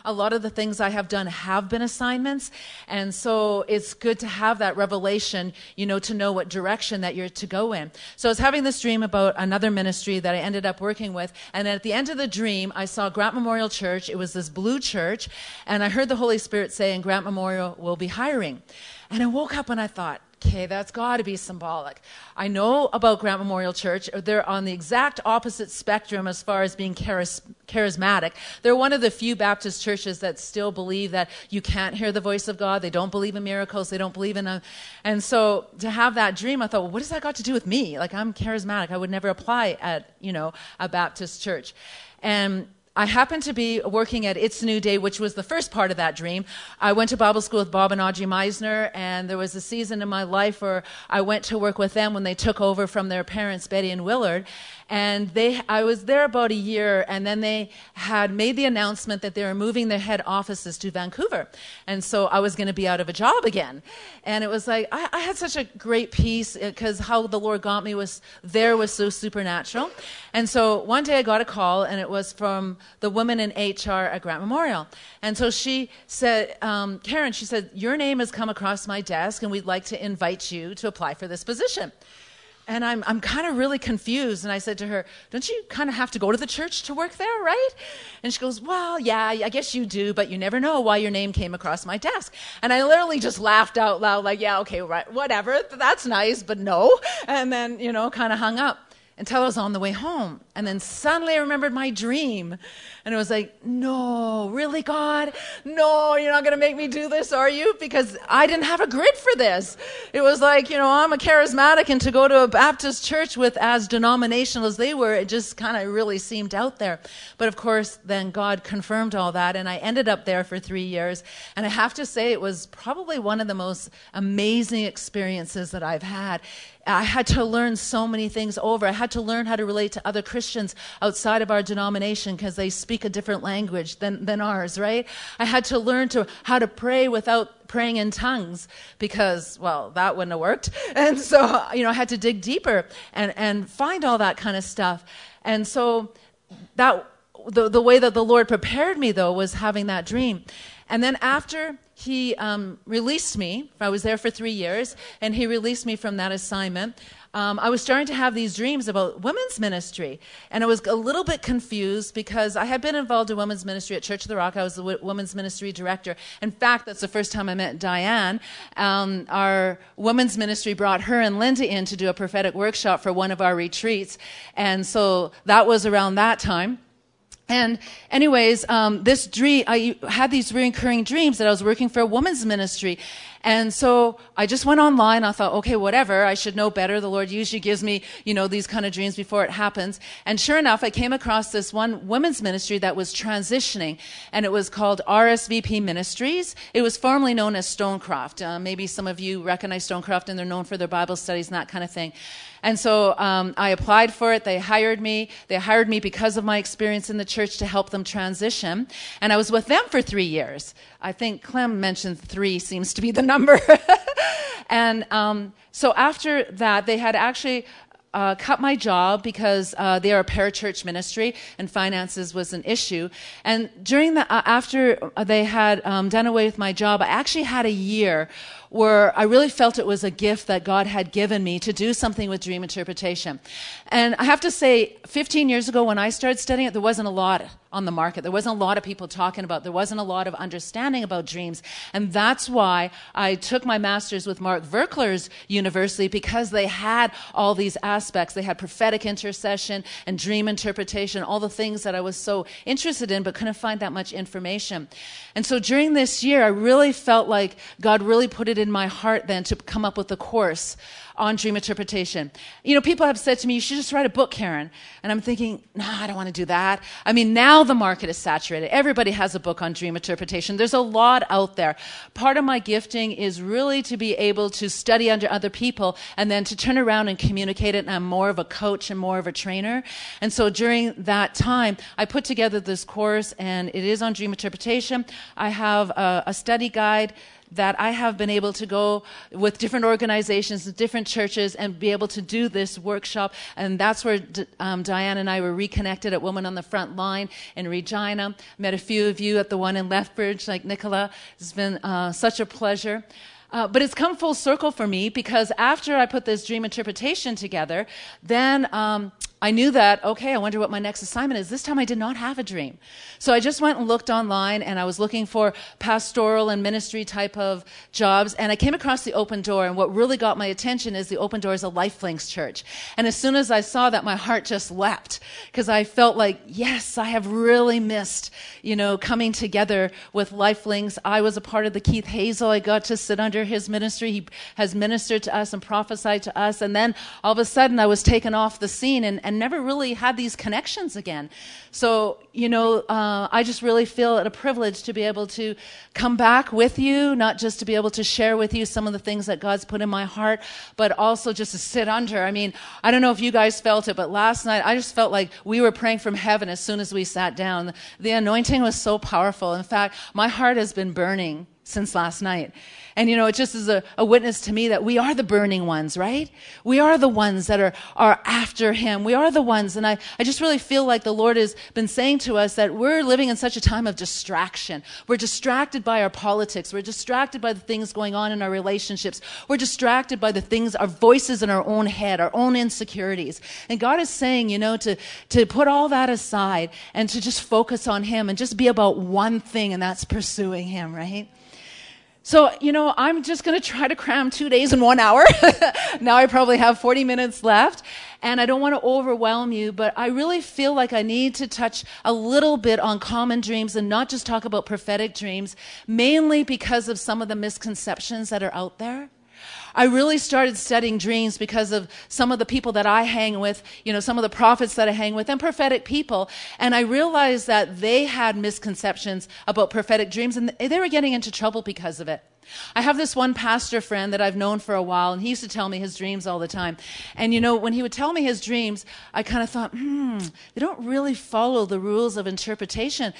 a lot of the things I have done have been assignments. And so it's good to have that revelation, to know what direction that you're to go in. So I was having this dream about another ministry that I ended up working with. And at the end of the dream, I saw Grant Memorial Church. It was this blue church. And I heard the Holy Spirit saying, Grant Memorial will be hiring. And I woke up and I thought, okay, that's got to be symbolic. I know about Grant Memorial Church. They're on the exact opposite spectrum as far as being charismatic. They're one of the few Baptist churches that still believe that you can't hear the voice of God. They don't believe in miracles. They don't believe in And so to have that dream, I thought, well, what does that got to do with me? Like, I'm charismatic. I would never apply at, a Baptist church. And I happened to be working at It's a New Day, which was the first part of that dream. I went to Bible school with Bob and Audrey Meisner, and there was a season in my life where I went to work with them when they took over from their parents, Betty and Willard. And I was there about a year, and then they had made the announcement that they were moving their head offices to Vancouver. And so I was going to be out of a job again. And it was like, I had such a great peace, because how the Lord got me was so supernatural. And so one day I got a call, and it was from the woman in HR at Grant Memorial. And so she said, Karen, she said, your name has come across my desk, and we'd like to invite you to apply for this position. And I'm kind of really confused. And I said to her, don't you kind of have to go to the church to work there, right? And she goes, well, yeah, I guess you do, but you never know why your name came across my desk. And I literally just laughed out loud, like, yeah, okay, right, whatever, that's nice, but no. And then, kind of hung up until I was on the way home. And then suddenly I remembered my dream. And it was like, no, really, God? No, you're not going to make me do this, are you? Because I didn't have a grid for this. It was like, I'm a charismatic, and to go to a Baptist church with as denominational as they were, it just kind of really seemed out there. But of course, then God confirmed all that, and I ended up there for 3 years. And I have to say, it was probably one of the most amazing experiences that I've had. I had to learn so many things over. I had to learn how to relate to other Christians outside of our denomination, because they speak a different language than ours, right? I had to learn how to pray without praying in tongues, because, well, that wouldn't have worked. And so, I had to dig deeper and find all that kind of stuff. And so that the way that the Lord prepared me, though, was having that dream. And then after he released me, I was there for 3 years, and he released me from that assignment, I was starting to have these dreams about women's ministry. And I was a little bit confused, because I had been involved in women's ministry at Church of the Rock. I was the women's ministry director. In fact, that's the first time I met Diane. Our women's ministry brought her and Linda in to do a prophetic workshop for one of our retreats. And so that was around that time. And anyways, this dream, I had these recurring dreams that I was working for a women's ministry. And so I just went online. I thought, okay, whatever, I should know better. The Lord usually gives me, these kind of dreams before it happens. And sure enough, I came across this one women's ministry that was transitioning, and it was called RSVP Ministries. It was formerly known as Stonecroft. Maybe some of you recognize Stonecroft, and they're known for their Bible studies and that kind of thing. And so I applied for it. They hired me. They hired me because of my experience in the church to help them transition. And I was with them for 3 years. I think Clem mentioned 3 seems to be the number. And so after that, they had actually cut my job because they are a parachurch ministry and finances was an issue. And during after they had done away with my job, I actually had a year where I really felt it was a gift that God had given me to do something with dream interpretation. And I have to say, 15 years ago when I started studying it, there wasn't a lot on the market. There wasn't a lot of people talking about it. There wasn't a lot of understanding about dreams. And that's why I took my master's with Mark Verkler's university, because they had all these aspects. They had prophetic intercession and dream interpretation, all the things that I was so interested in, but couldn't find that much information. And so during this year, I really felt like God really put it in my heart then to come up with a course on dream interpretation. People have said to me, you should just write a book, Karen. And I'm thinking, no, I don't want to do that. I mean, now the market is saturated. Everybody has a book on dream interpretation. There's a lot out there. Part of my gifting is really to be able to study under other people and then to turn around and communicate it. And I'm more of a coach and more of a trainer. And so during that time, I put together this course, and it is on dream interpretation. I have a study guide that I have been able to go with different organizations, different different churches and be able to do this workshop. And that's where Diane and I were reconnected at Women on the Front Line in Regina. Met a few of you at the one in Lethbridge, like Nicola. It's been such a pleasure. But it's come full circle for me, because after I put this dream interpretation together, then I knew that, okay, I wonder what my next assignment is. This time I did not have a dream. So I just went and looked online, and I was looking for pastoral and ministry type of jobs, and I came across the Open Door, and what really got my attention is the Open Door is a Lifelinks church. And as soon as I saw that, my heart just leapt, because I felt like, yes, I have really missed, coming together with Lifelinks. I was a part of the Keith Hazel. I got to sit under his ministry. He has ministered to us and prophesied to us, and then all of a sudden I was taken off the scene and never really had these connections again. So, I just really feel it a privilege to be able to come back with you, not just to be able to share with you some of the things that God's put in my heart, but also just to sit under. I mean, I don't know if you guys felt it, but last night I just felt like we were praying from heaven as soon as we sat down. The anointing was so powerful. In fact, my heart has been burning since last night. And, it just is a witness to me that we are the burning ones, right? We are the ones that are after him. We are the ones. And I just really feel like the Lord has been saying to us that we're living in such a time of distraction. We're distracted by our politics. We're distracted by the things going on in our relationships. We're distracted by the things, our voices in our own head, our own insecurities. And God is saying, to put all that aside and to just focus on him and just be about one thing, and that's pursuing him, right? So, I'm just going to try to cram 2 days in 1 hour. Now I probably have 40 minutes left, and I don't want to overwhelm you, but I really feel like I need to touch a little bit on common dreams and not just talk about prophetic dreams, mainly because of some of the misconceptions that are out there. I really started studying dreams because of some of the people that I hang with, some of the prophets that I hang with, and prophetic people. And I realized that they had misconceptions about prophetic dreams, and they were getting into trouble because of it. I have this one pastor friend that I've known for a while, and he used to tell me his dreams all the time. And, when he would tell me his dreams, I kind of thought, they don't really follow the rules of interpretation,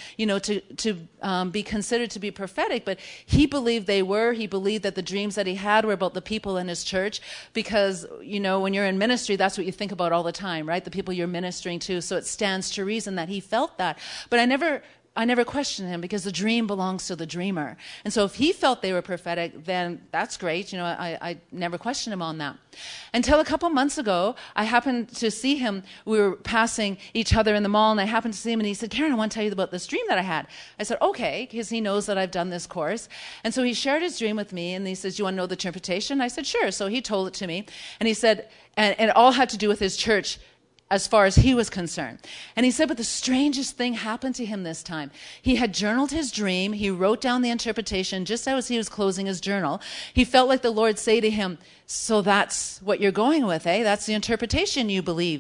to be considered to be prophetic. But he believed they were. He believed that the dreams that he had were about the people in his church, because, when you're in ministry, that's what you think about all the time, right? The people you're ministering to. So it stands to reason that he felt that. But I never questioned him, because the dream belongs to the dreamer. And so if he felt they were prophetic, then that's great. I never questioned him on that. Until a couple months ago, I happened to see him. We were passing each other in the mall, and I happened to see him, and he said, "Karen, I want to tell you about this dream that I had." I said, "Okay," because he knows that I've done this course. And so he shared his dream with me, and he says, "Do you want to know the interpretation?" I said, "Sure." So he told it to me, and he said, and it all had to do with his church, as far as he was concerned. And he said, but the strangest thing happened to him this time. He had journaled his dream. He wrote down the interpretation just as he was closing his journal. He felt like the Lord say to him, "So that's what you're going with, eh? That's the interpretation you believe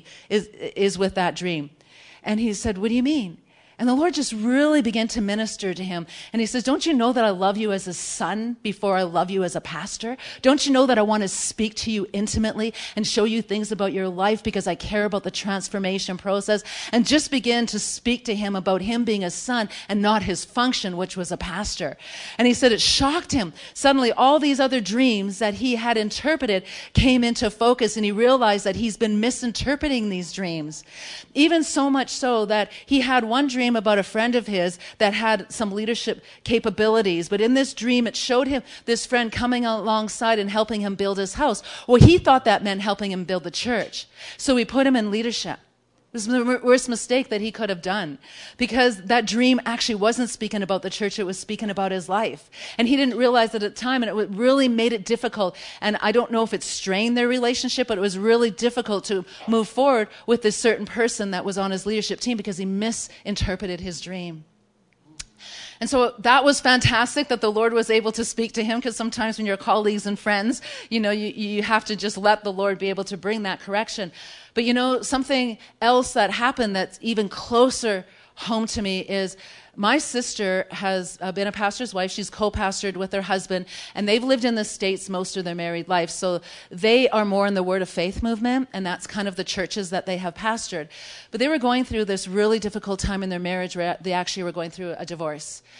is with that dream." And he said, "What do you mean?" And the Lord just really began to minister to him. And he says, "Don't you know that I love you as a son before I love you as a pastor? Don't you know that I want to speak to you intimately and show you things about your life because I care about the transformation process?" And just begin to speak to him about him being a son and not his function, which was a pastor. And he said it shocked him. Suddenly, all these other dreams that he had interpreted came into focus, and he realized that he's been misinterpreting these dreams. Even so much so that he had one dream about a friend of his that had some leadership capabilities. But in this dream, it showed him this friend coming alongside and helping him build his house. Well, he thought that meant helping him build the church. So he put him in leadership. It was the worst mistake that he could have done, because that dream actually wasn't speaking about the church. It was speaking about his life. And he didn't realize it at the time, and it really made it difficult. And I don't know if it strained their relationship, but it was really difficult to move forward with this certain person that was on his leadership team because he misinterpreted his dream. And so that was fantastic that the Lord was able to speak to him, because sometimes when you're colleagues and friends, you have to just let the Lord be able to bring that correction. But something else that happened that's even closer home to me is my sister has been a pastor's wife. She's co-pastored with her husband, and they've lived in the States most of their married life. So they are more in the Word of Faith movement, and that's kind of the churches that they have pastored. But they were going through this really difficult time in their marriage where they actually were going through a divorce.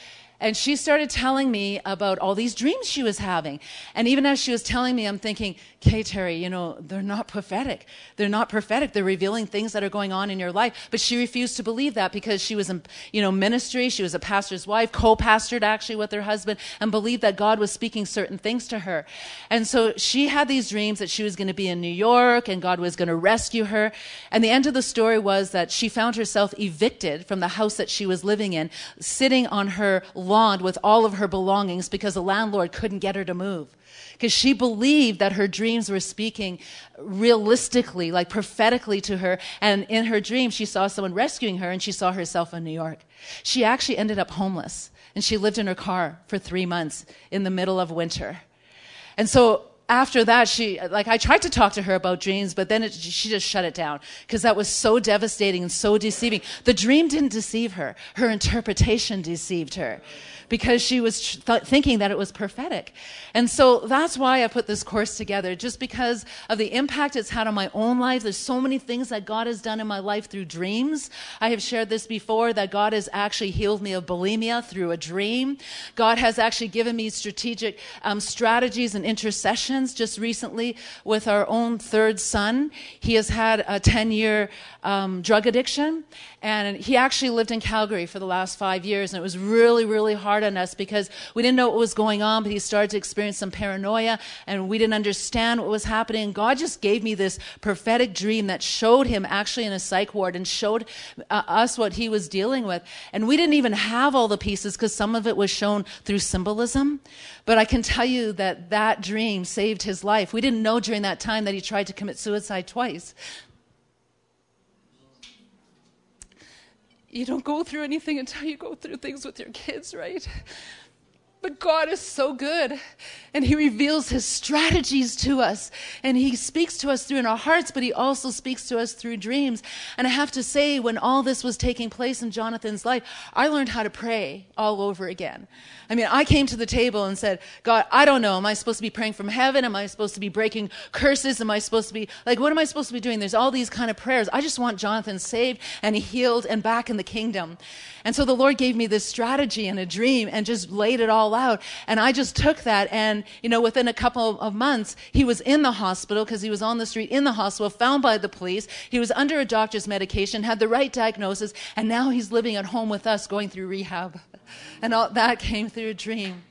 And she started telling me about all these dreams she was having. And even as she was telling me, I'm thinking, okay, Terry, they're not prophetic. They're not prophetic. They're revealing things that are going on in your life. But she refused to believe that because she was in, ministry. She was a pastor's wife, co-pastored actually with her husband, and believed that God was speaking certain things to her. And so she had these dreams that she was going to be in New York and God was going to rescue her. And the end of the story was that she found herself evicted from the house that she was living in, sitting on her lawn with all of her belongings because the landlord couldn't get her to move. Because she believed that her dreams were speaking realistically, like prophetically to her. And in her dream, she saw someone rescuing her and she saw herself in New York. She actually ended up homeless and she lived in her car for 3 months in the middle of winter. And so after that, I tried to talk to her about dreams, but then she just shut it down because that was so devastating and so deceiving. The dream didn't deceive her. Her interpretation deceived her because she was thinking that it was prophetic. And so that's why I put this course together, just because of the impact it's had on my own life. There's so many things that God has done in my life through dreams. I have shared this before, that God has actually healed me of bulimia through a dream. God has actually given me strategic strategies and intercessions just recently with our own third son. He has had a 10-year drug addiction, and he actually lived in Calgary for the last 5 years, and it was really, really hard on us because we didn't know what was going on, but he started to experience some paranoia, and we didn't understand what was happening. God just gave me this prophetic dream that showed him actually in a psych ward and showed us what he was dealing with. And we didn't even have all the pieces because some of it was shown through symbolism. But I can tell you that that dream saved his life. We didn't know during that time that he tried to commit suicide twice. You don't go through anything until you go through things with your kids, right? But God is so good, and he reveals his strategies to us, and he speaks to us through in our hearts, but he also speaks to us through dreams. And I have to say, when all this was taking place in Jonathan's life, I learned how to pray all over again. I mean, I came to the table and said, God, I don't know. Am I supposed to be praying from heaven? Am I supposed to be breaking curses? Am I supposed to be, what am I supposed to be doing? There's all these kind of prayers. I just want Jonathan saved and healed and back in the kingdom. And so the Lord gave me this strategy and a dream and just laid it all out. And I just took that, and, within a couple of months, he was in the hospital because he was on the street in the hospital, found by the police. He was under a doctor's medication, had the right diagnosis, and now he's living at home with us going through rehab. And all that came through a dream.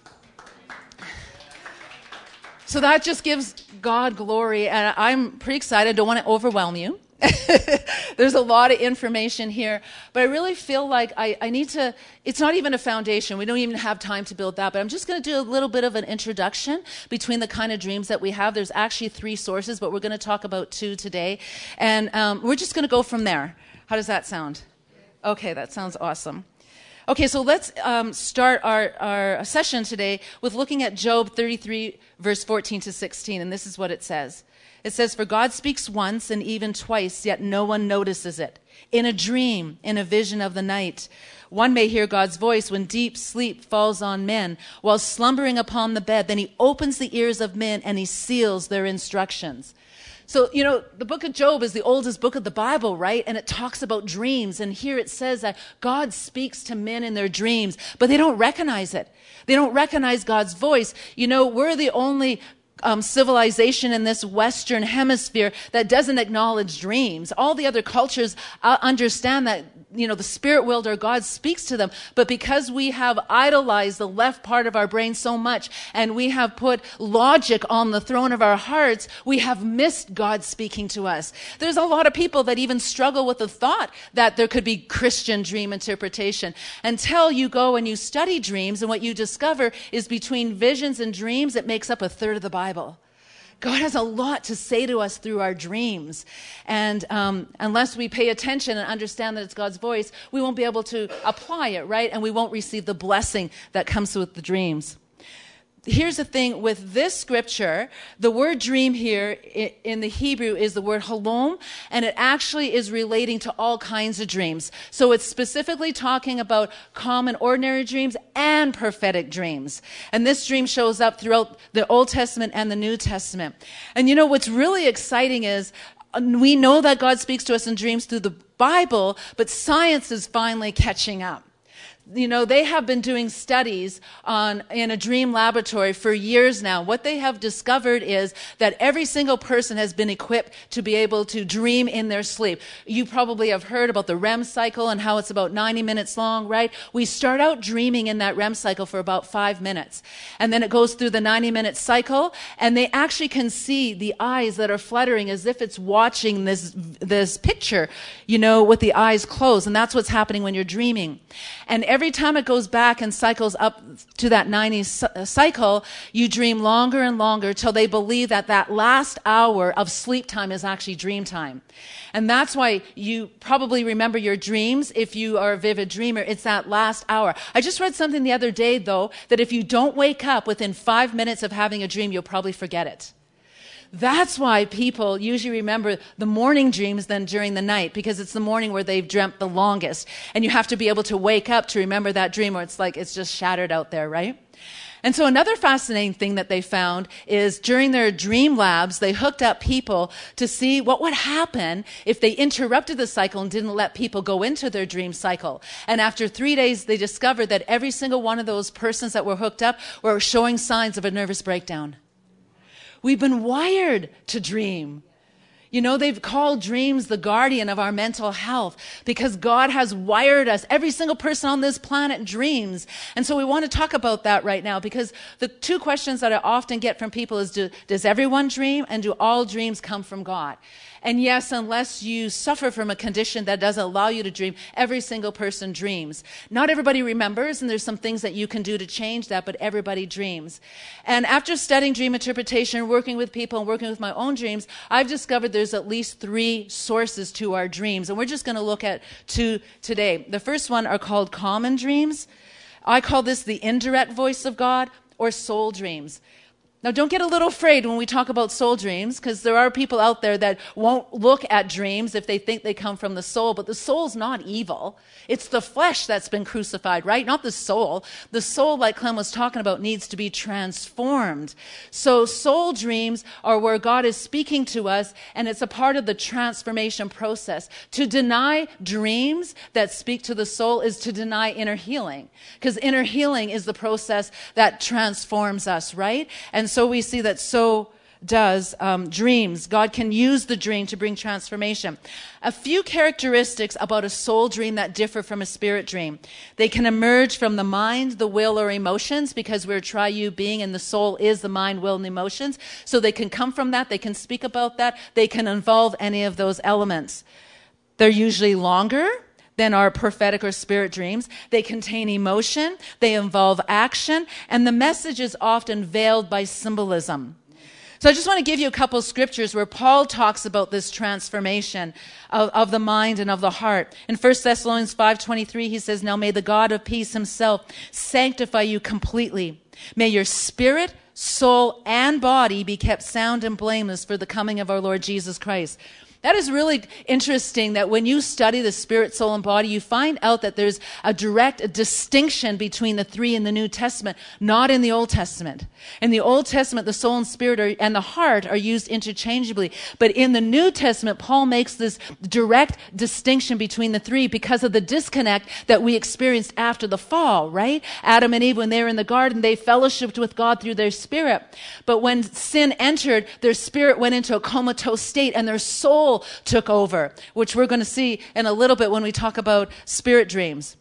So that just gives God glory, and I'm pretty excited. I don't want to overwhelm you. There's a lot of information here, but I really feel like I need to, it's not even a foundation. We don't even have time to build that, but I'm just going to do a little bit of an introduction between the kind of dreams that we have. There's actually 3 sources, but we're going to talk about 2 today, and we're just going to go from there. How does that sound? Okay, that sounds awesome. Okay, so let's start our session today with looking at Job 33, verse 14 to 16, and this is what it says. It says, "For God speaks once and even twice, yet no one notices it. In a dream, in a vision of the night, one may hear God's voice when deep sleep falls on men, while slumbering upon the bed. Then he opens the ears of men and he seals their instructions." So, the book of Job is the oldest book of the Bible, right? And it talks about dreams. And here it says that God speaks to men in their dreams, but they don't recognize it. They don't recognize God's voice. We're the only civilization in this Western hemisphere that doesn't acknowledge dreams. All the other cultures understand that, the spirit world or God speaks to them. But because we have idolized the left part of our brain so much and we have put logic on the throne of our hearts, we have missed God speaking to us. There's a lot of people that even struggle with the thought that there could be Christian dream interpretation until you go and you study dreams, and what you discover is between visions and dreams, it makes up a third of the Bible. God has a lot to say to us through our dreams. And unless we pay attention and understand that it's God's voice, we won't be able to apply it, right? And we won't receive the blessing that comes with the dreams. Here's the thing with this scripture, the word dream here in the Hebrew is the word halom, and it actually is relating to all kinds of dreams. So it's specifically talking about common ordinary dreams and prophetic dreams. And this dream shows up throughout the Old Testament and the New Testament. And what's really exciting is we know that God speaks to us in dreams through the Bible, but science is finally catching up. They have been doing studies in a dream laboratory for years now. What they have discovered is that every single person has been equipped to be able to dream in their sleep. You probably have heard about the REM cycle and how it's about 90 minutes long, right? We start out dreaming in that REM cycle for about 5 minutes. And then it goes through the 90-minute cycle, and they actually can see the eyes that are fluttering as if it's watching this picture, with the eyes closed. And that's what's happening when you're dreaming. And every time it goes back and cycles up to that 90 cycle, you dream longer and longer till they believe that last hour of sleep time is actually dream time. And that's why you probably remember your dreams. If you are a vivid dreamer, it's that last hour. I just read something the other day, though, that if you don't wake up within 5 minutes of having a dream, you'll probably forget it. That's why people usually remember the morning dreams than during the night, because it's the morning where they've dreamt the longest. And you have to be able to wake up to remember that dream, or it's like it's just shattered out there, right? And so another fascinating thing that they found is during their dream labs, they hooked up people to see what would happen if they interrupted the cycle and didn't let people go into their dream cycle. And after 3 days, they discovered that every single one of those persons that were hooked up were showing signs of a nervous breakdown. We've been wired to dream. They've called dreams the guardian of our mental health because God has wired us. Every single person on this planet dreams. And so we want to talk about that right now, because the two questions that I often get from people is, does everyone dream, and do all dreams come from God? And yes, unless you suffer from a condition that doesn't allow you to dream, every single person dreams. Not everybody remembers, and there's some things that you can do to change that, but everybody dreams. And after studying dream interpretation, working with people and working with my own dreams, I've discovered there's at least 3 sources to our dreams. And we're just going to look at 2 today. The first one are called common dreams. I call this the indirect voice of God, or soul dreams. Now, don't get a little afraid when we talk about soul dreams, because there are people out there that won't look at dreams if they think they come from the soul, but the soul's not evil. It's the flesh that's been crucified, right? Not the soul. The soul, like Clem was talking about, needs to be transformed. So soul dreams are where God is speaking to us, and it's a part of the transformation process. To deny dreams that speak to the soul is to deny inner healing, because inner healing is the process that transforms us, right? And so we see that so does dreams. God can use the dream to bring transformation. A few characteristics about a soul dream that differ from a spirit dream. They can emerge from the mind, the will, or emotions, because we're a triune being and the soul is the mind, will, and emotions. So they can come from that. They can speak about that. They can involve any of those elements. They're usually longer than our prophetic or spirit dreams. They contain emotion, they involve action, and the message is often veiled by symbolism. So I just want to give you a couple of scriptures where Paul talks about this transformation of the mind and of the heart. In 1 Thessalonians 5:23, he says, "Now may the God of peace himself sanctify you completely. May your spirit, soul, and body be kept sound and blameless for the coming of our Lord Jesus Christ." That is really interesting, that when you study the spirit, soul, and body, you find out that there's a direct distinction between the 3 in the New Testament, not in the Old Testament. In the Old Testament, the soul and spirit and the heart are used interchangeably. But in the New Testament, Paul makes this direct distinction between the 3 because of the disconnect that we experienced after the fall, right? Adam and Eve, when they were in the garden, they fellowshiped with God through their spirit. But when sin entered, their spirit went into a comatose state and their soul took over, which we're going to see in a little bit when we talk about spirit dreams.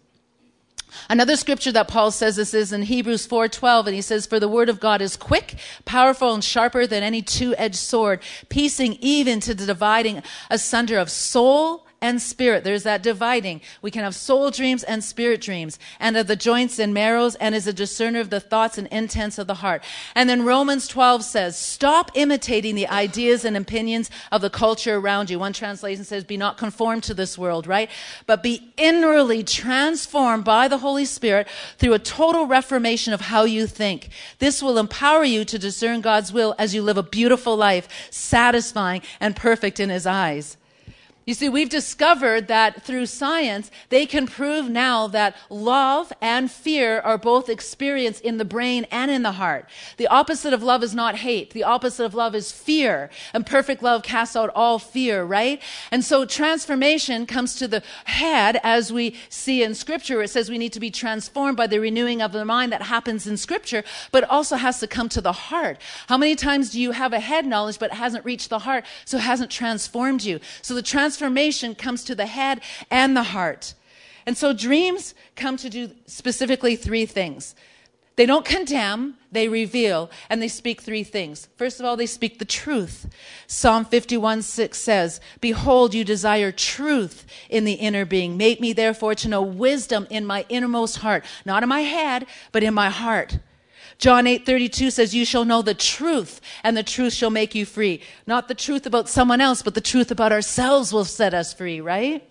Another scripture that Paul says this is in Hebrews 4:12, and he says, "For the word of God is quick, powerful, and sharper than any two-edged sword, piercing even to the dividing asunder of soul and spirit." There's that dividing. We can have soul dreams and spirit dreams, and of the joints and marrows, and is a discerner of the thoughts and intents of the heart. And then Romans 12 says, "Stop imitating the ideas and opinions of the culture around you." One translation says, "Be not conformed to this world," right? "But be inwardly transformed by the Holy Spirit through a total reformation of how you think. This will empower you to discern God's will as you live a beautiful life, satisfying and perfect in his eyes." You see, we've discovered that through science, they can prove now that love and fear are both experienced in the brain and in the heart. The opposite of love is not hate. The opposite of love is fear. And perfect love casts out all fear, right? And so transformation comes to the head, as we see in Scripture. It says we need to be transformed by the renewing of the mind. That happens in Scripture, but it also has to come to the heart. How many times do you have a head knowledge, but it hasn't reached the heart, so it hasn't transformed you? So the transformation comes to the head and the heart. And so dreams come to do specifically three things. They don't condemn, they reveal, and they speak three things. First of all, they speak the truth. Psalm 51:6 says, "Behold, you desire truth in the inner being. Make me therefore to know wisdom in my innermost heart." Not in my head, but in my heart. John 8:32 says, "You shall know the truth, and the truth shall make you free." Not the truth about someone else, but the truth about ourselves will set us free, right?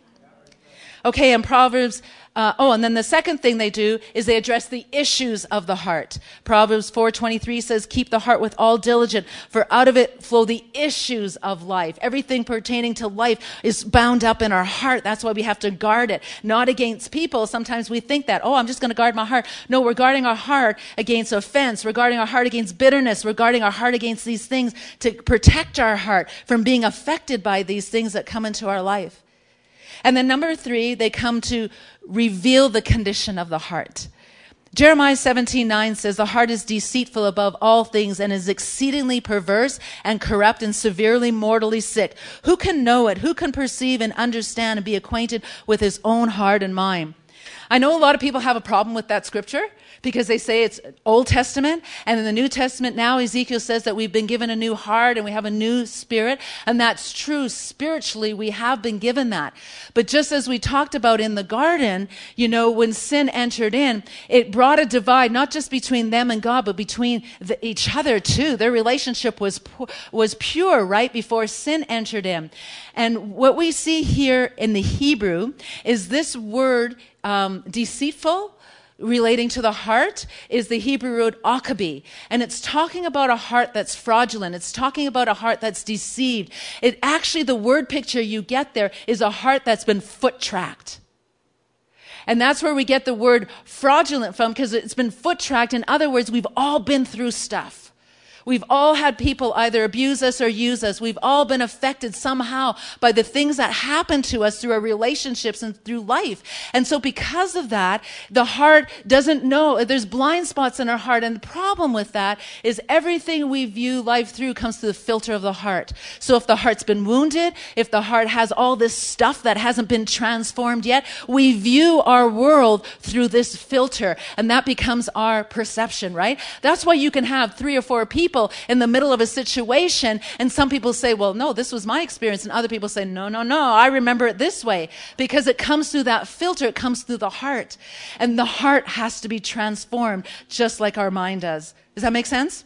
Okay, in Proverbs, and then the second thing they do is they address the issues of the heart. Proverbs 4:23 says, "Keep the heart with all diligence, for out of it flow the issues of life." Everything pertaining to life is bound up in our heart. That's why we have to guard it. Not against people. Sometimes we think that, I'm just going to guard my heart. No, we're guarding our heart against offense. We're guarding our heart against bitterness. We're guarding our heart against these things to protect our heart from being affected by these things that come into our life. And then number 3, they come to reveal the condition of the heart. Jeremiah 17:9 says, "The heart is deceitful above all things and is exceedingly perverse and corrupt and severely mortally sick. Who can know it? Who can perceive and understand and be acquainted with his own heart and mind?" I know a lot of people have a problem with that scripture because they say it's Old Testament, and in the New Testament now Ezekiel says that we've been given a new heart and we have a new spirit, and that's true. Spiritually, we have been given that. But just as we talked about in the garden, when sin entered in, it brought a divide not just between them and God, but between each other too. Their relationship was pure right before sin entered in. And what we see here in the Hebrew is this word deceitful, relating to the heart, is the Hebrew word akabi. And it's talking about a heart that's fraudulent. It's talking about a heart that's deceived. The word picture you get there is a heart that's been foot-tracked. And that's where we get the word fraudulent from, because it's been foot-tracked. In other words, we've all been through stuff. We've all had people either abuse us or use us. We've all been affected somehow by the things that happen to us through our relationships and through life. And so because of that, the heart doesn't know. There's blind spots in our heart. And the problem with that is everything we view life through comes through the filter of the heart. So if the heart's been wounded, if the heart has all this stuff that hasn't been transformed yet, we view our world through this filter. And that becomes our perception, right? That's why you can have 3 or 4 people in the middle of a situation, and some people say, well, no, this was my experience, and other people say, no, I remember it this way, because it comes through that filter. It comes through the heart, and the heart has to be transformed just like our mind does. Does that make sense?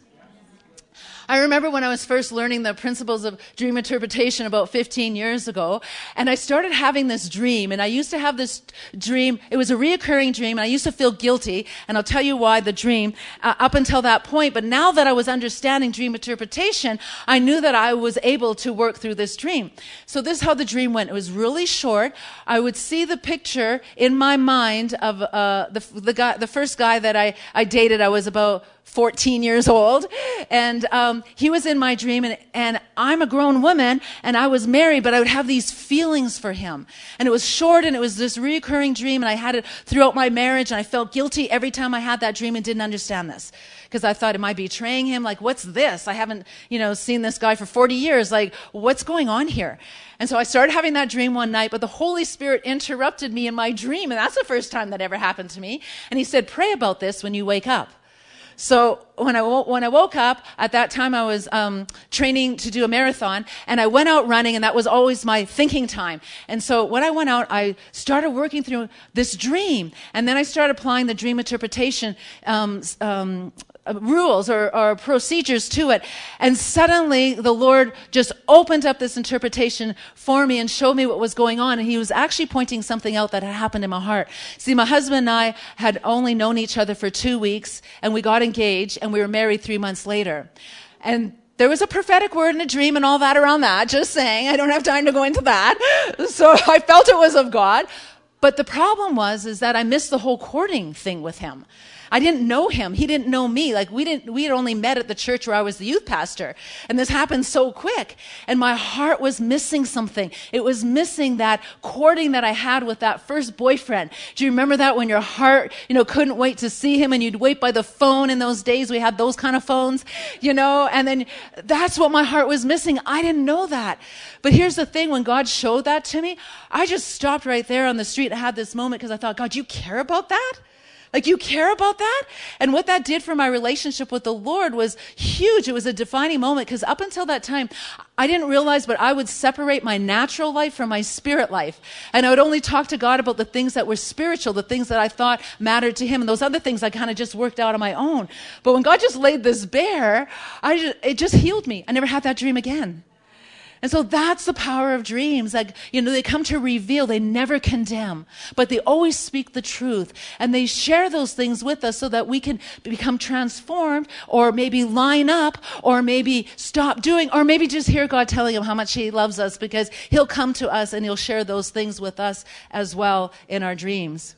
I remember when I was first learning the principles of dream interpretation about 15 years ago, and I started having this dream, and I used to have this dream. It was a reoccurring dream, and I used to feel guilty, and I'll tell you why the dream up until that point. But now that I was understanding dream interpretation, I knew that I was able to work through this dream. So this is how the dream went. It was really short. I would see the picture in my mind of the first guy that I dated. I was about 14 years old, and he was in my dream, and I'm a grown woman, and I was married, but I would have these feelings for him, and it was short, and it was this recurring dream, and I had it throughout my marriage, and I felt guilty every time I had that dream and didn't understand this, because I thought, am I betraying him? Like, what's this? I haven't, seen this guy for 40 years. Like, what's going on here? And so I started having that dream one night, but the Holy Spirit interrupted me in my dream, and that's the first time that ever happened to me, and he said, pray about this when you wake up. So when I woke up, at that time I was training to do a marathon, and I went out running, and that was always my thinking time. And so when I went out, I started working through this dream, and then I started applying the dream interpretation rules or procedures to it. And suddenly the Lord just opened up this interpretation for me and showed me what was going on. And he was actually pointing something out that had happened in my heart. See, my husband and I had only known each other for 2 weeks, and we got engaged, and we were married 3 months later. And There was a prophetic word and a dream and all that around that. Just saying. I don't have time to go into that. So I felt it was of God. But the problem is that I missed the whole courting thing with him. I didn't know him. He didn't know me. Like we had only met at the church where I was the youth pastor. And this happened so quick. And my heart was missing something. It was missing that courting that I had with that first boyfriend. Do you remember that when your heart, couldn't wait to see him and you'd wait by the phone in those days? We had those kind of phones, and then that's what my heart was missing. I didn't know that. But here's the thing. When God showed that to me, I just stopped right there on the street and had this moment because I thought, God, you care about that? Like you care about that? And what that did for my relationship with the Lord was huge. It was a defining moment because up until that time, I didn't realize, but I would separate my natural life from my spirit life. And I would only talk to God about the things that were spiritual, the things that I thought mattered to him. And those other things I kind of just worked out on my own. But when God just laid this bare, it just healed me. I never had that dream again. And so that's the power of dreams. Like, they come to reveal, they never condemn, but they always speak the truth. And they share those things with us so that we can become transformed or maybe line up or maybe stop doing or maybe just hear God telling him how much he loves us because he'll come to us and he'll share those things with us as well in our dreams.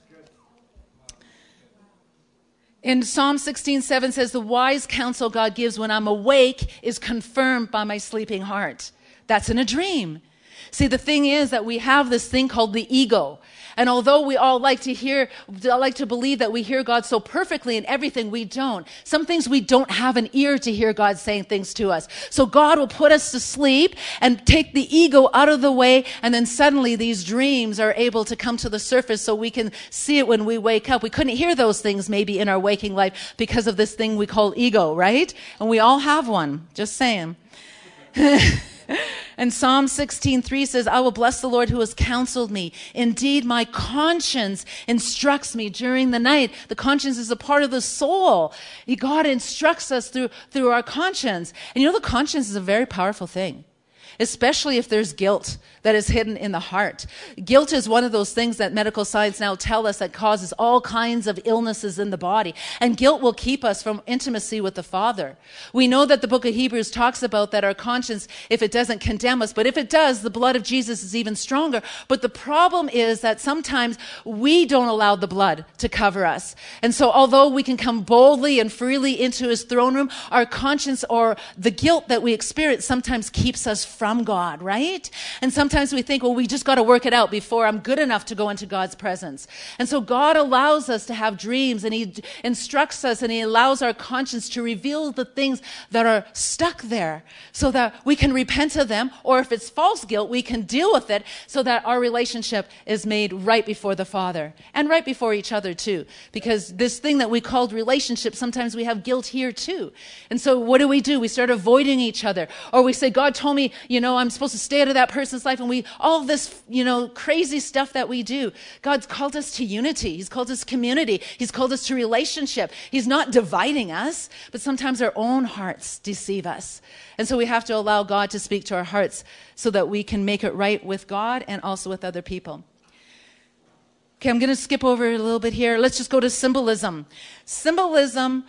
In Psalm 16:7 says, the wise counsel God gives when I'm awake is confirmed by my sleeping heart. That's in a dream. See, the thing is that we have this thing called the ego. And although we all like to believe that we hear God so perfectly in everything, we don't. Some things we don't have an ear to hear God saying things to us. So God will put us to sleep and take the ego out of the way. And then suddenly these dreams are able to come to the surface so we can see it when we wake up. We couldn't hear those things maybe in our waking life because of this thing we call ego, right? And we all have one. Just saying. And Psalm 16:3 says, I will bless the Lord who has counseled me. Indeed, my conscience instructs me during the night. The conscience is a part of the soul. God instructs us through our conscience. And the conscience is a very powerful thing, especially if there's guilt that is hidden in the heart. Guilt is one of those things that medical science now tell us that causes all kinds of illnesses in the body. And guilt will keep us from intimacy with the Father. We know that the book of Hebrews talks about that our conscience, if it doesn't condemn us, but if it does, the blood of Jesus is even stronger. But the problem is that sometimes we don't allow the blood to cover us. And so although we can come boldly and freely into his throne room, our conscience or the guilt that we experience sometimes keeps us from God, right? And sometimes we think, well, we just got to work it out before I'm good enough to go into God's presence. And so God allows us to have dreams and he instructs us and he allows our conscience to reveal the things that are stuck there so that we can repent of them. Or if it's false guilt, we can deal with it so that our relationship is made right before the Father and right before each other too. Because this thing that we called relationship, sometimes we have guilt here too. And so what do? We start avoiding each other. Or we say, God told me, I'm supposed to stay out of that person's life. And all this, crazy stuff that we do. God's called us to unity. He's called us community. He's called us to relationship. He's not dividing us, but sometimes our own hearts deceive us. And so we have to allow God to speak to our hearts so that we can make it right with God and also with other people. Okay, I'm going to skip over a little bit here. Let's just go to symbolism. Symbolism,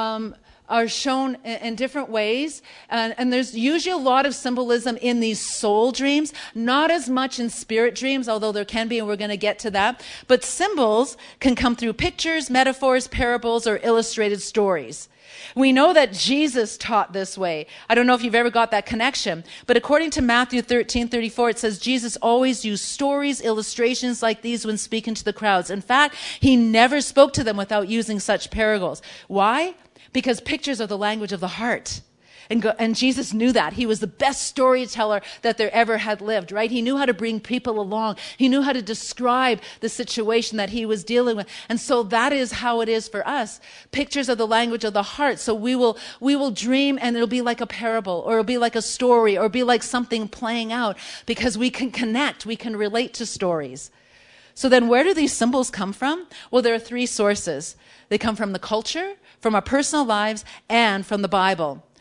are shown in different ways. And there's usually a lot of symbolism in these soul dreams, not as much in spirit dreams, although there can be, and we're going to get to that. But symbols can come through pictures, metaphors, parables, or illustrated stories. We know that Jesus taught this way. I don't know if you've ever got that connection, but according to Matthew 13:34, it says Jesus always used stories, illustrations like these when speaking to the crowds. In fact, he never spoke to them without using such parables. Why? Because pictures are the language of the heart. And Jesus knew that. He was the best storyteller that there ever had lived, right? He knew how to bring people along. He knew how to describe the situation that he was dealing with. And so that is how it is for us. Pictures are the language of the heart. So we will dream and it'll be like a parable or it'll be like a story or it'll be like something playing out because we can connect. We can relate to stories. So then where do these symbols come from? Well, there are three sources. They come from the culture, from our personal lives, and from the Bible.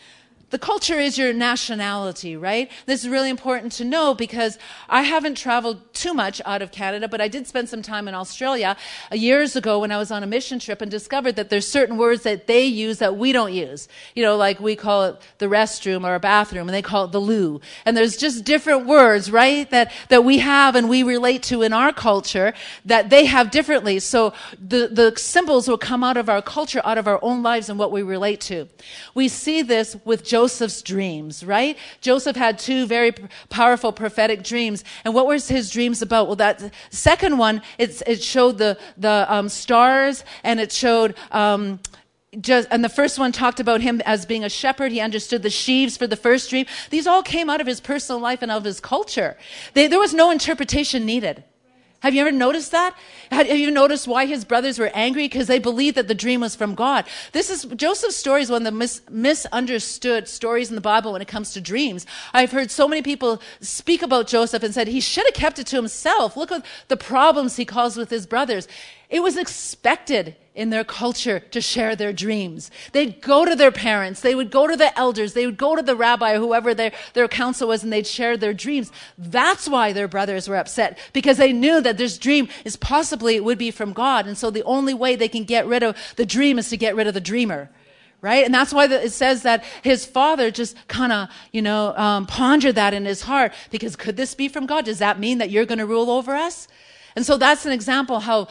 The culture is your nationality, right? This is really important to know because I haven't traveled too much out of Canada, but I did spend some time in Australia years ago when I was on a mission trip and discovered that there's certain words that they use that we don't use. You know, like we call it the restroom or a bathroom, and they call it the loo. And there's just different words, right, that we have and we relate to in our culture that they have differently. So the symbols will come out of our culture, out of our own lives and what we relate to. We see this with Joseph's dreams, right? Joseph had two very powerful prophetic dreams. And what were his dreams about? Well, that second one, it showed the stars, and it showed and the first one talked about him as being a shepherd. He understood the sheaves for the first dream. These all came out of his personal life and of his culture. There was no interpretation needed. Have you ever noticed that? Have you noticed why his brothers were angry? Because they believed that the dream was from God. Joseph's story is one of the misunderstood stories in the Bible when it comes to dreams. I've heard so many people speak about Joseph and said he should have kept it to himself. Look at the problems he caused with his brothers. It was expected in their culture to share their dreams. They'd go to their parents. They would go to the elders. They would go to the rabbi or whoever their counsel was, and they'd share their dreams. That's why their brothers were upset, because they knew that this dream would be from God. And so the only way they can get rid of the dream is to get rid of the dreamer. Right? And that's why it says that his father just kind of, pondered that in his heart, because could this be from God? Does that mean that you're going to rule over us? And so that's an example how,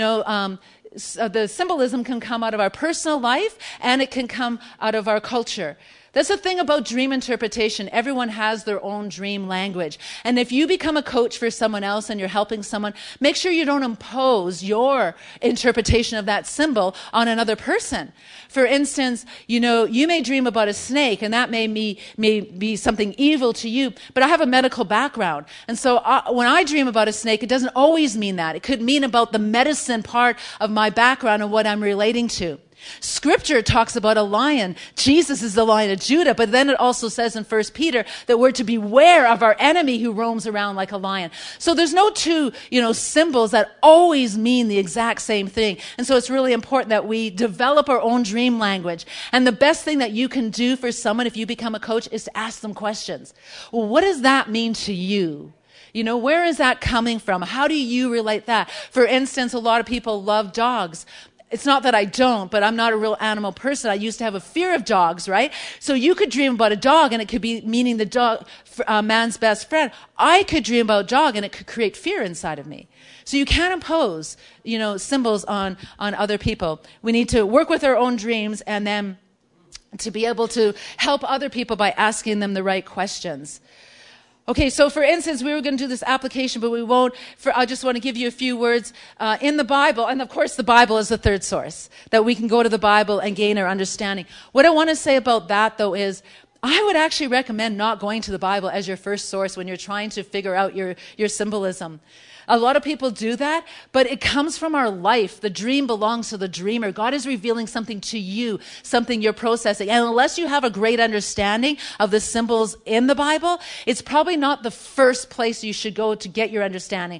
the symbolism can come out of our personal life and it can come out of our culture. That's the thing about dream interpretation. Everyone has their own dream language. And if you become a coach for someone else and you're helping someone, make sure you don't impose your interpretation of that symbol on another person. For instance, you may dream about a snake, and that may be something evil to you, but I have a medical background. And so when I dream about a snake, it doesn't always mean that. It could mean about the medicine part of my background and what I'm relating to. Scripture talks about a lion. Jesus is the Lion of Judah, but then it also says in 1 Peter that we're to beware of our enemy who roams around like a lion. So there's no two, symbols that always mean the exact same thing. And so it's really important that we develop our own dream language. And the best thing that you can do for someone if you become a coach is to ask them questions. Well, what does that mean to you? Where is that coming from? How do you relate that? For instance, a lot of people love dogs. It's not that I don't, but I'm not a real animal person. I used to have a fear of dogs, right? So you could dream about a dog and it could be meaning the dog, man's best friend. I could dream about a dog and it could create fear inside of me. So you can't impose, symbols on other people. We need to work with our own dreams and then to be able to help other people by asking them the right questions. Okay, so for instance, we were going to do this application, but we won't. I just want to give you a few words in the Bible. And of course, the Bible is the third source, that we can go to the Bible and gain our understanding. What I want to say about that, though, is I would actually recommend not going to the Bible as your first source when you're trying to figure out your symbolism. A lot of people do that, but it comes from our life. The dream belongs to the dreamer. God is revealing something to you, something you're processing. And unless you have a great understanding of the symbols in the Bible, it's probably not the first place you should go to get your understanding.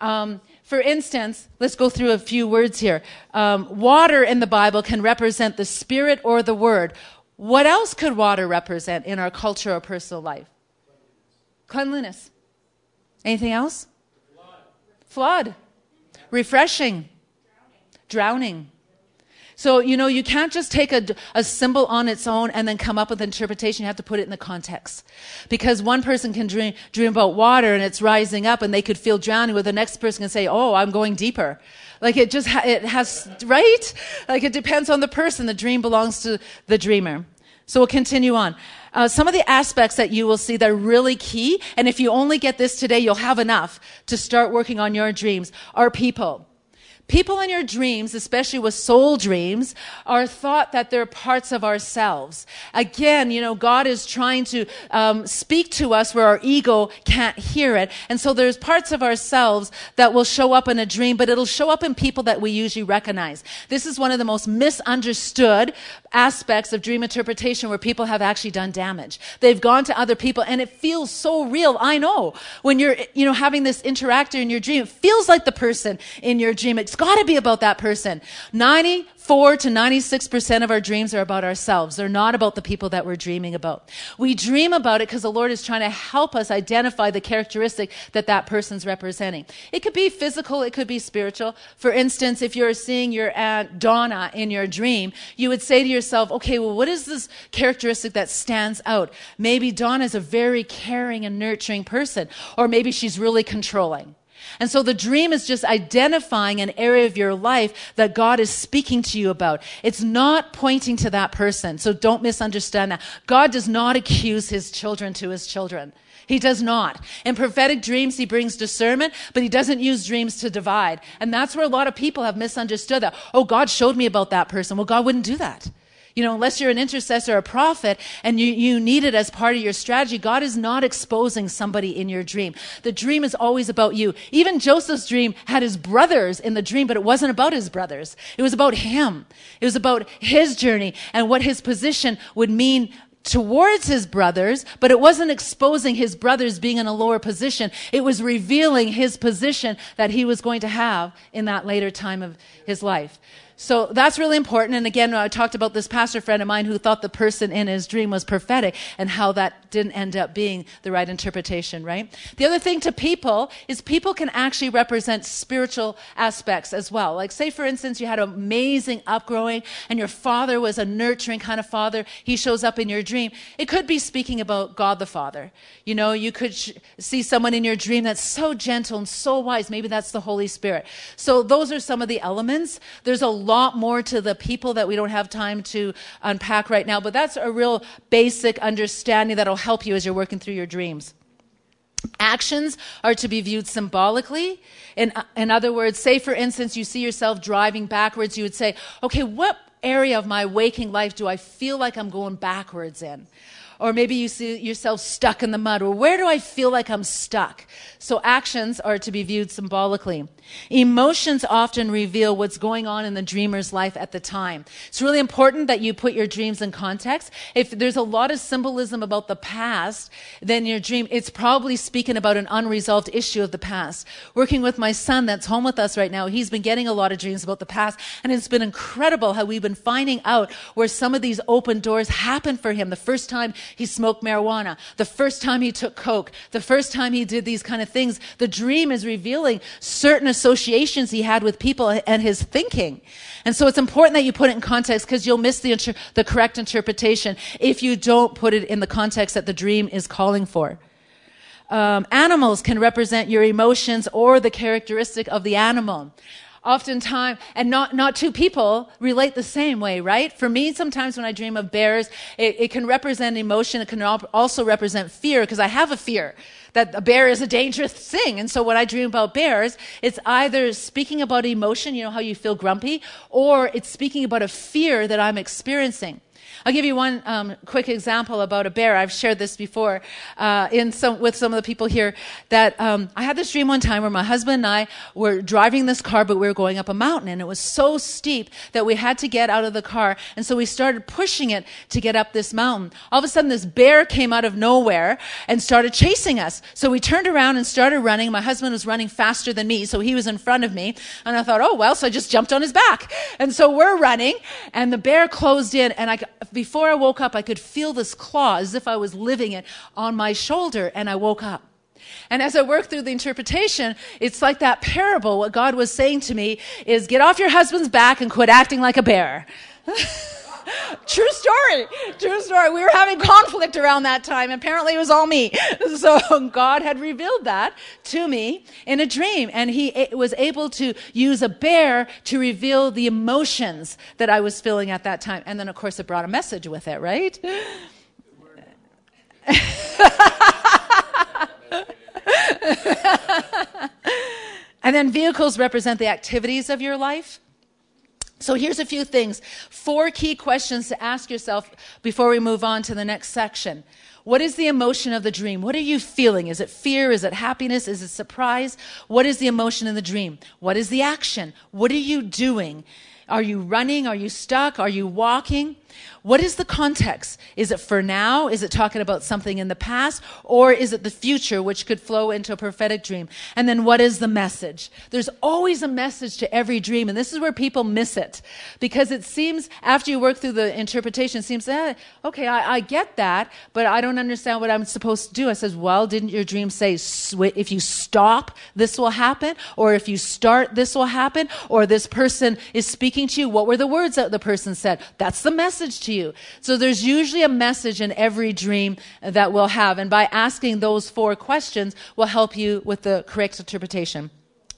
For instance, let's go through a few words here. Water in the Bible can represent the Spirit or the Word. What else could water represent in our culture or personal life? Cleanliness. Anything else? Flood. Refreshing. Drowning. So, you can't just take a symbol on its own and then come up with interpretation. You have to put it in the context. Because one person can dream about water and it's rising up and they could feel drowning, where the next person can say, oh, I'm going deeper. Like it has, right? Like it depends on the person. The dream belongs to the dreamer. So we'll continue on. Some of the aspects that you will see that are really key, and if you only get this today, you'll have enough to start working on your dreams, are people. People in your dreams, especially with soul dreams, are thought that they're parts of ourselves. Again, God is trying to speak to us where our ego can't hear it. And so there's parts of ourselves that will show up in a dream, but it'll show up in people that we usually recognize. This is one of the most misunderstood aspects of dream interpretation, where people have actually done damage. They've gone to other people and it feels so real. I know when you're, having this interactor in your dream, it feels like the person in your dream. It's got to be about that person. 95% 94 to 96% of our dreams are about ourselves. They're not about the people that we're dreaming about. We dream about it because the Lord is trying to help us identify the characteristic that that person's representing. It could be physical, it could be spiritual. For instance, if you're seeing your Aunt Donna in your dream, you would say to yourself, okay, well, what is this characteristic that stands out? Maybe Donna's a very caring and nurturing person, or maybe she's really controlling. And so the dream is just identifying an area of your life that God is speaking to you about. It's not pointing to that person. So don't misunderstand that. God does not accuse his children to his children. He does not. In prophetic dreams, he brings discernment, but he doesn't use dreams to divide. And that's where a lot of people have misunderstood that. Oh, God showed me about that person. Well, God wouldn't do that. You know, unless you're an intercessor or a prophet and you need it as part of your strategy, God is not exposing somebody in your dream. The dream is always about you. Even Joseph's dream had his brothers in the dream, but it wasn't about his brothers. It was about him. It was about his journey and what his position would mean towards his brothers, but it wasn't exposing his brothers being in a lower position. It was revealing his position that he was going to have in that later time of his life. So that's really important. And again, I talked about this pastor friend of mine who thought the person in his dream was prophetic and how that didn't end up being the right interpretation, right? The other thing to people is people can actually represent spiritual aspects as well. Like say, for instance, you had an amazing upgrowing and your father was a nurturing kind of father. He shows up in your dream. It could be speaking about God the Father. You know, you could see someone in your dream that's so gentle and so wise. Maybe that's the Holy Spirit. So those are some of the elements. There's a lot more to the people that we don't have time to unpack right now, but that's a real basic understanding that'll help you as you're working through your dreams. Actions are to be viewed symbolically. In other words, say for instance, you see yourself driving backwards, you would say, okay, what area of my waking life do I feel like I'm going backwards in? Or maybe you see yourself stuck in the mud, or where do I feel like I'm stuck? So actions are to be viewed symbolically. Emotions often reveal what's going on in the dreamer's life at the time. It's really important that you put your dreams in context. If there's a lot of symbolism about the past, then your dream, it's probably speaking about an unresolved issue of the past. Working with my son that's home with us right now, he's been getting a lot of dreams about the past, and it's been incredible how we've been finding out where some of these open doors happened for him. The first time he smoked marijuana, the first time he took coke, the first time he did these kind of things, the dream is revealing certain associations he had with people and his thinking. And so it's important that you put it in context because you'll miss the correct interpretation if you don't put it in the context that the dream is calling for. Animals can represent your emotions or the characteristic of the animal. Oftentimes, and not two people relate the same way, right? For me, sometimes when I dream of bears, it can represent emotion. It can also represent fear because I have a fear that a bear is a dangerous thing. And so when I dream about bears, it's either speaking about emotion, you know, how you feel grumpy, or it's speaking about a fear that I'm experiencing. I'll give you one quick example about a bear. I've shared this before with some of the people here. That I had this dream one time where my husband and I were driving this car, but we were going up a mountain, and it was so steep that we had to get out of the car. And so we started pushing it to get up this mountain. All of a sudden, this bear came out of nowhere and started chasing us. So we turned around and started running. My husband was running faster than me, so he was in front of me. And I thought, oh, well, so I just jumped on his back. And so we're running, and the bear closed in, and before I woke up, I could feel this claw as if I was living it on my shoulder, and I woke up. And as I worked through the interpretation, it's like that parable. What God was saying to me is, get off your husband's back and quit acting like a bear. True story. True story. We were having conflict around that time. Apparently it was all me. So God had revealed that to me in a dream. And he was able to use a bear to reveal the emotions that I was feeling at that time. And then, of course, it brought a message with it, right? And then vehicles represent the activities of your life. So here's a few things. 4 key questions to ask yourself before we move on to the next section. What is the emotion of the dream? What are you feeling? Is it fear? Is it happiness? Is it surprise? What is the emotion in the dream? What is the action? What are you doing? Are you running? Are you stuck? Are you walking? What is the context? Is it for now? Is it talking about something in the past? Or is it the future, which could flow into a prophetic dream? And then what is the message? There's always a message to every dream. And this is where people miss it. Because it seems, after you work through the interpretation, it seems, okay, I get that, but I don't understand what I'm supposed to do. I says, well, didn't your dream say, if you stop, this will happen? Or if you start, this will happen? Or this person is speaking to you. What were the words that the person said? That's the message to you. So there's usually a message in every dream that we'll have. And by asking those 4 questions will help you with the correct interpretation.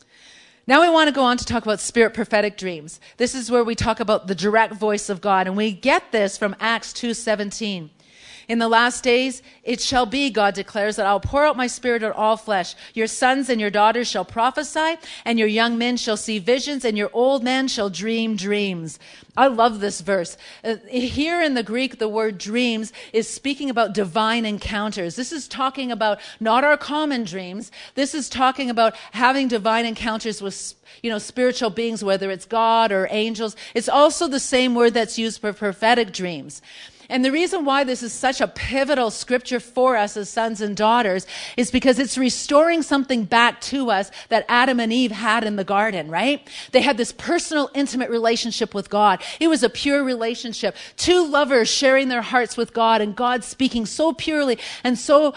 Now we want to go on to talk about spirit prophetic dreams. This is where we talk about the direct voice of God. And we get this from Acts 2:17. In the last days, it shall be, God declares, that I'll pour out my spirit on all flesh. Your sons and your daughters shall prophesy, and your young men shall see visions, and your old men shall dream dreams. I love this verse. Here in the Greek, the word dreams is speaking about divine encounters. This is talking about not our common dreams. This is talking about having divine encounters with spiritual beings, whether it's God or angels. It's also the same word that's used for prophetic dreams. And the reason why this is such a pivotal scripture for us as sons and daughters is because it's restoring something back to us that Adam and Eve had in the garden, right? They had this personal, intimate relationship with God. It was a pure relationship. 2 lovers sharing their hearts with God and God speaking so purely and so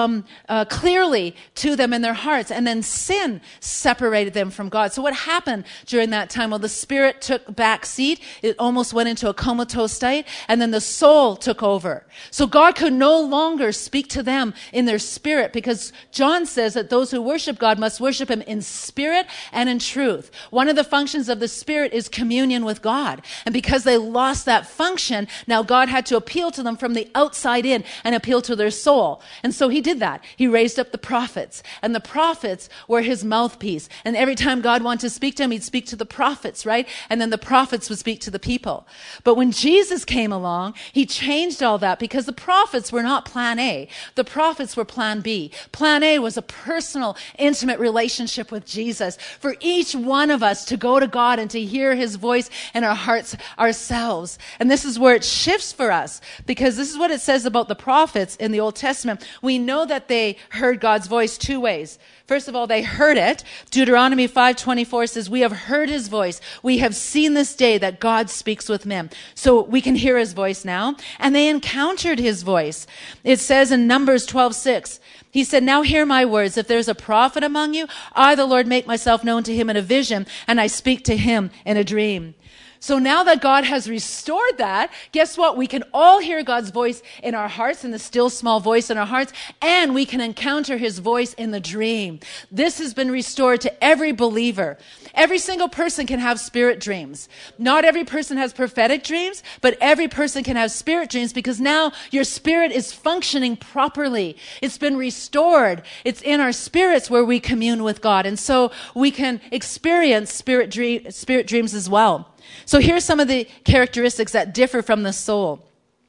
clearly to them in their hearts. And then sin separated them from God. So what happened during that time? Well, the spirit took back seat. It almost went into a comatose state. And then the soul took over. So God could no longer speak to them in their spirit, because John says that those who worship God must worship him in spirit and in truth. One of the functions of the spirit is communion with God. And because they lost that function, now God had to appeal to them from the outside in and appeal to their soul. And so he did that. He raised up the prophets, and the prophets were his mouthpiece. And every time God wanted to speak to him, he'd speak to the prophets, right? And then the prophets would speak to the people. But when Jesus came along, he changed all that, because the prophets were not plan A. The prophets were plan B. Plan A was a personal, intimate relationship with Jesus for each one of us to go to God and to hear his voice in our hearts ourselves. And this is where it shifts for us, because this is what it says about the prophets in the Old Testament. We know that they heard God's voice 2 ways. First of all, they heard it. Deuteronomy 5:24 says, we have heard his voice. We have seen this day that God speaks with men. So we can hear his voice now. And they encountered his voice. It says in Numbers 12:6, he said, now hear my words. If there's a prophet among you, I, the Lord, make myself known to him in a vision, and I speak to him in a dream. So now that God has restored that, guess what? We can all hear God's voice in our hearts, in the still small voice in our hearts, and we can encounter his voice in the dream. This has been restored to every believer. Every single person can have spirit dreams. Not every person has prophetic dreams, but every person can have spirit dreams, because now your spirit is functioning properly. It's been restored. It's in our spirits where we commune with God. And so we can experience spirit dreams as well. So here's some of the characteristics that differ from the soul.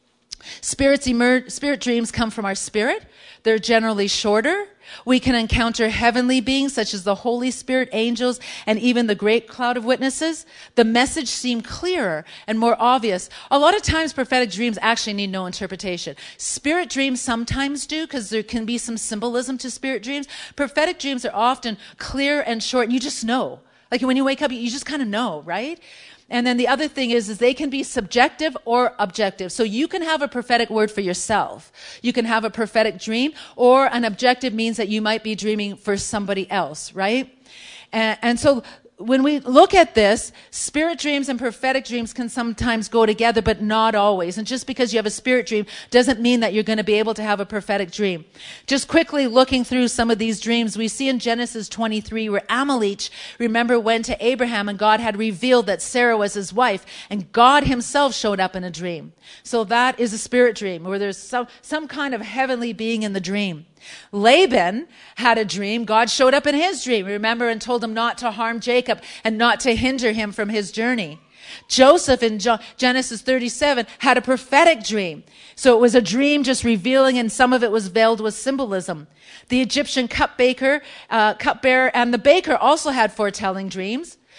Spirit dreams come from our spirit. They're generally shorter. We can encounter heavenly beings such as the Holy Spirit, angels, and even the great cloud of witnesses. The message seems clearer and more obvious. A lot of times prophetic dreams actually need no interpretation. Spirit dreams sometimes do, because there can be some symbolism to spirit dreams. Prophetic dreams are often clear and short, and you just know. Like when you wake up, you just kind of know, right? And then the other thing is they can be subjective or objective. So you can have a prophetic word for yourself. You can have a prophetic dream, or an objective means that you might be dreaming for somebody else, right? And so when we look at this, spirit dreams and prophetic dreams can sometimes go together, but not always. And just because you have a spirit dream doesn't mean that you're going to be able to have a prophetic dream. Just quickly looking through some of these dreams, we see in Genesis 23 where Amalek, remember, went to Abraham and God had revealed that Sarah was his wife, and God himself showed up in a dream. So that is a spirit dream where there's some kind of heavenly being in the dream. Laban had a dream. God showed up in his dream, remember, and told him not to harm Jacob and not to hinder him from his journey. Joseph in Genesis 37 had a prophetic dream. So it was a dream just revealing, and some of it was veiled with symbolism. The Egyptian cupbearer, and the baker also had foretelling dreams.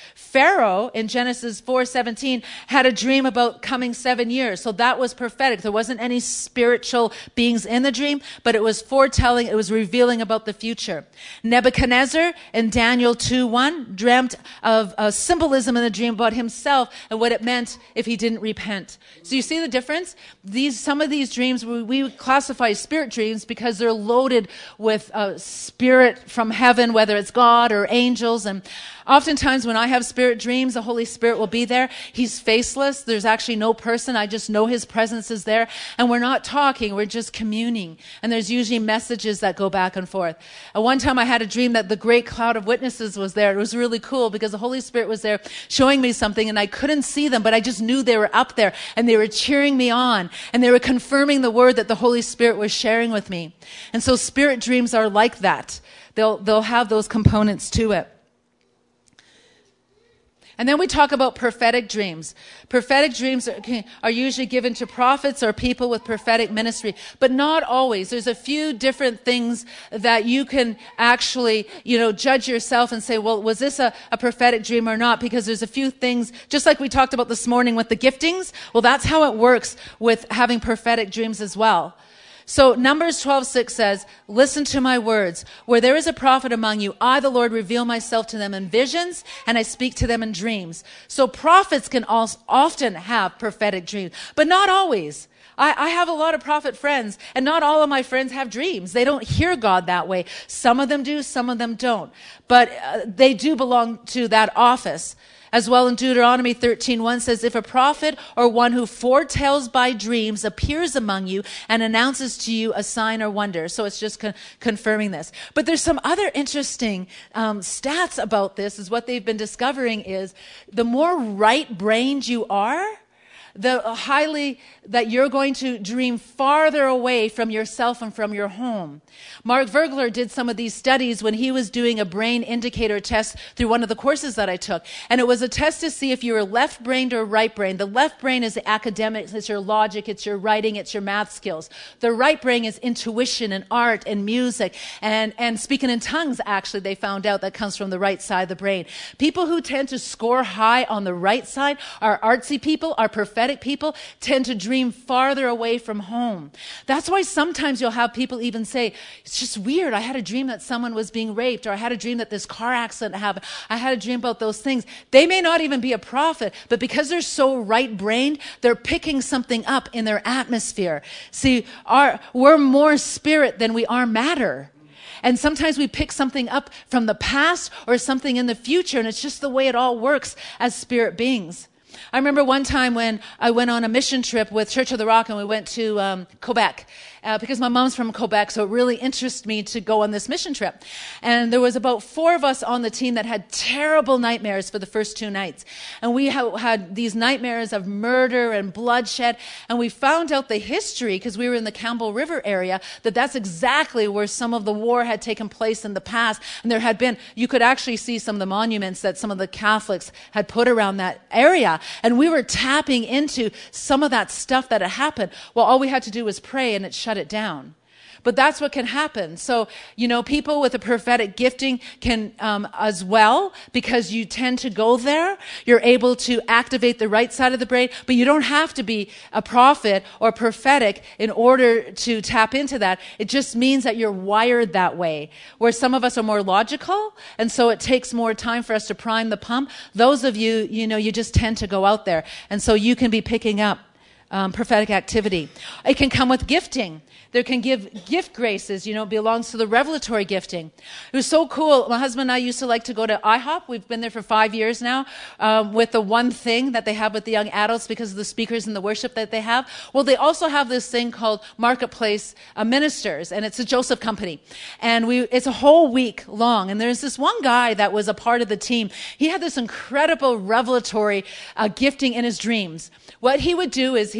Pharaoh in Genesis 4:17 had a dream about coming 7 years. So that was prophetic. There wasn't any spiritual beings in the dream, but it was foretelling, it was revealing about the future. Nebuchadnezzar in Daniel 2:1 dreamt of a symbolism in the dream about himself and what it meant if he didn't repent. So you see the difference? Some of these dreams we classify as spirit dreams because they're loaded with spirit from heaven, whether it's God or angels. And oftentimes when I have spirit dreams, the Holy Spirit will be there. He's faceless. There's actually no person. I just know his presence is there. And we're not talking. We're just communing. And there's usually messages that go back and forth. At one time I had a dream that the great cloud of witnesses was there. It was really cool because the Holy Spirit was there showing me something and I couldn't see them, but I just knew they were up there and they were cheering me on and they were confirming the word that the Holy Spirit was sharing with me. And so spirit dreams are like that. They'll have those components to it. And then we talk about prophetic dreams. Prophetic dreams are usually given to prophets or people with prophetic ministry, but not always. There's a few different things that you can actually, judge yourself and say, well, was this a prophetic dream or not? Because there's a few things, just like we talked about this morning with the giftings. Well, that's how it works with having prophetic dreams as well. So Numbers 12:6 says, listen to my words. Where there is a prophet among you, I, the Lord, reveal myself to them in visions, and I speak to them in dreams. So prophets can also often have prophetic dreams, but not always. I have a lot of prophet friends, and not all of my friends have dreams. They don't hear God that way. Some of them do, some of them don't. But they do belong to that office. As well in Deuteronomy 13:1 says, if a prophet or one who foretells by dreams appears among you and announces to you a sign or wonder. So it's just confirming this. But there's some other interesting stats about this is what they've been discovering is the more right-brained you are, the highly that you're going to dream farther away from yourself and from your home. Mark Vergler did some of these studies when he was doing a brain indicator test through one of the courses that I took. And it was a test to see if you were left-brained or right-brained. The left brain is the academics, it's your logic, it's your writing, it's your math skills. The right brain is intuition and art and music and speaking in tongues, actually, they found out that comes from the right side of the brain. People who tend to score high on the right side are artsy people, are prophetic people, tend to dream farther away from home. That's why sometimes you'll have people even say, it's just weird. I had a dream that someone was being raped, or I had a dream that this car accident happened. I had a dream about those things. They may not even be a prophet, but because they're so right-brained, they're picking something up in their atmosphere. See, we're more spirit than we are matter. And sometimes we pick something up from the past or something in the future, and it's just the way it all works as spirit beings. I remember one time when I went on a mission trip with Church of the Rock and we went to Quebec because my mom's from Quebec, so it really interested me to go on this mission trip. And there was about 4 of us on the team that had terrible nightmares for the first 2 nights. And we had these nightmares of murder and bloodshed. And we found out the history, because we were in the Campbell River area, that's exactly where some of the war had taken place in the past. And there had been, you could actually see some of the monuments that some of the Catholics had put around that area. And we were tapping into some of that stuff that had happened. Well, all we had to do was pray and it shut it down. But that's what can happen. So, people with a prophetic gifting can as well, because you tend to go there. You're able to activate the right side of the brain, but you don't have to be a prophet or prophetic in order to tap into that. It just means that you're wired that way. Where some of us are more logical, and so it takes more time for us to prime the pump. Those of you, you just tend to go out there. And so you can be picking up prophetic activity. It can come with gifting. There can give gift graces, it belongs to the revelatory gifting. It was so cool. My husband and I used to like to go to IHOP. We've been there for 5 years now, with the one thing that they have with the young adults because of the speakers and the worship that they have. Well, they also have this thing called Marketplace Ministers, and it's a Joseph company. And it's a whole week long. And there's this one guy that was a part of the team. He had this incredible revelatory gifting in his dreams. What he would do is he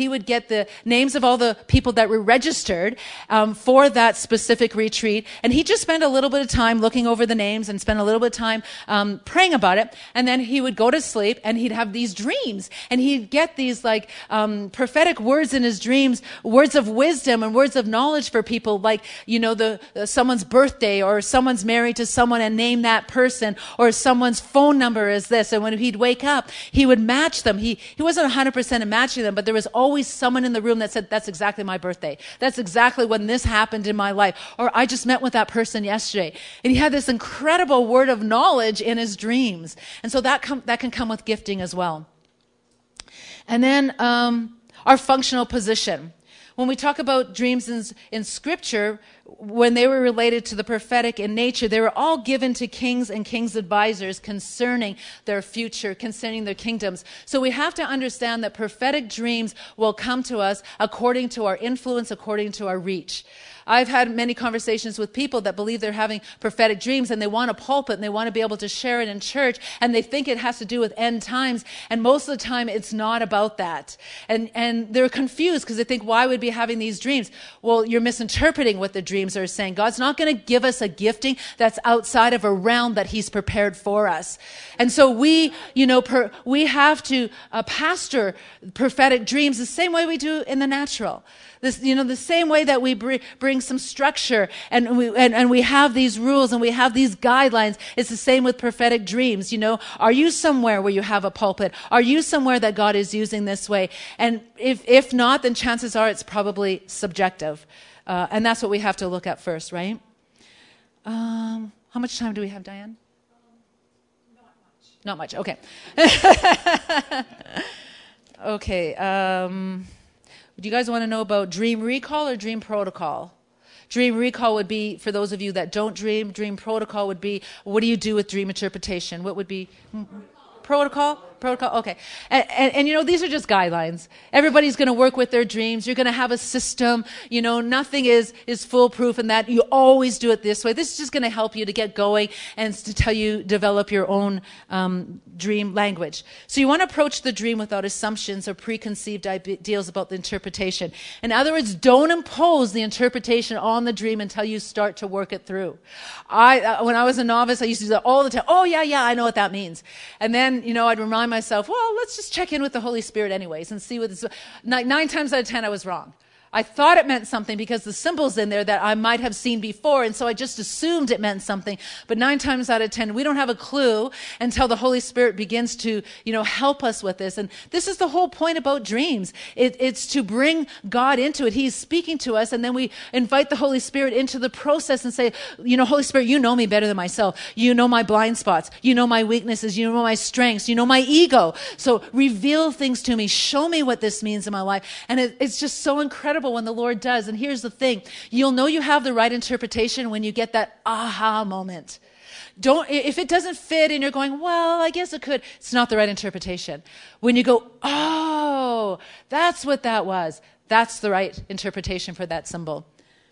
he would get the names of all the people that were registered for that specific retreat. And he'd just spend a little bit of time looking over the names and spend a little bit of time praying about it. And then he would go to sleep and he'd have these dreams. And he'd get these like prophetic words in his dreams, words of wisdom and words of knowledge for people, like, you know, someone's birthday, or someone's married to someone and name that person, or someone's phone number is this. And when he'd wake up, he would match them. He wasn't 100% in matching them, but there was always someone in the room that said, that's exactly my birthday. That's exactly when this happened in my life. Or I just met with that person yesterday. And he had this incredible word of knowledge in his dreams. And so that can come with gifting as well. And then our functional position. When we talk about dreams in Scripture, when they were related to the prophetic in nature, they were all given to kings and kings' advisors concerning their future, concerning their kingdoms. So we have to understand that prophetic dreams will come to us according to our influence, according to our reach. I've had many conversations with people that believe they're having prophetic dreams and they want a pulpit and they want to be able to share it in church, and they think it has to do with end times. And most of the time it's not about that. And they're confused because they think, why would we be having these dreams? Well, you're misinterpreting what the dreams are saying. God's not going to give us a gifting that's outside of a realm that he's prepared for us. And so we have to pastor prophetic dreams the same way we do in the natural. The same way that we bring some structure and we have these rules and we have these guidelines. It's the same with prophetic dreams. Are you somewhere where you have a pulpit? Are you somewhere that God is using this way? And if not, then chances are it's probably subjective. And that's what we have to look at first, right? How much time do we have, Diane? Not much. Okay. Okay. Do you guys want to know about dream recall or dream protocol? Dream recall would be, for those of you that don't dream, dream protocol would be, what do you do with dream interpretation? What would be protocol? Protocol, okay. And these are just guidelines. Everybody's going to work with their dreams. You're going to have a system. Nothing is foolproof in that you always do it this way. This is just going to help you to get going and to tell you, develop your own dream language. So you want to approach the dream without assumptions or preconceived ideas about the interpretation. In other words, don't impose the interpretation on the dream until you start to work it through. When I was a novice, I used to do that all the time. Oh, yeah, I know what that means. And then, I'd remind myself, well, let's just check in with the Holy Spirit anyways and see what this. 9 times out of 10, I was wrong. I thought it meant something because the symbols in there that I might have seen before, and so I just assumed it meant something. But 9 times out of 10, we don't have a clue until the Holy Spirit begins to, help us with this. And this is the whole point about dreams. It's to bring God into it. He's speaking to us, and then we invite the Holy Spirit into the process and say, Holy Spirit, you know me better than myself. You know my blind spots. You know my weaknesses. You know my strengths. You know my ego. So reveal things to me. Show me what this means in my life. And it's just so incredible when the Lord does. And here's the thing. You'll know you have the right interpretation when you get that aha moment. If it doesn't fit and you're going, well, I guess it could, it's not the right interpretation. When you go, oh, that's what that was. That's the right interpretation for that symbol.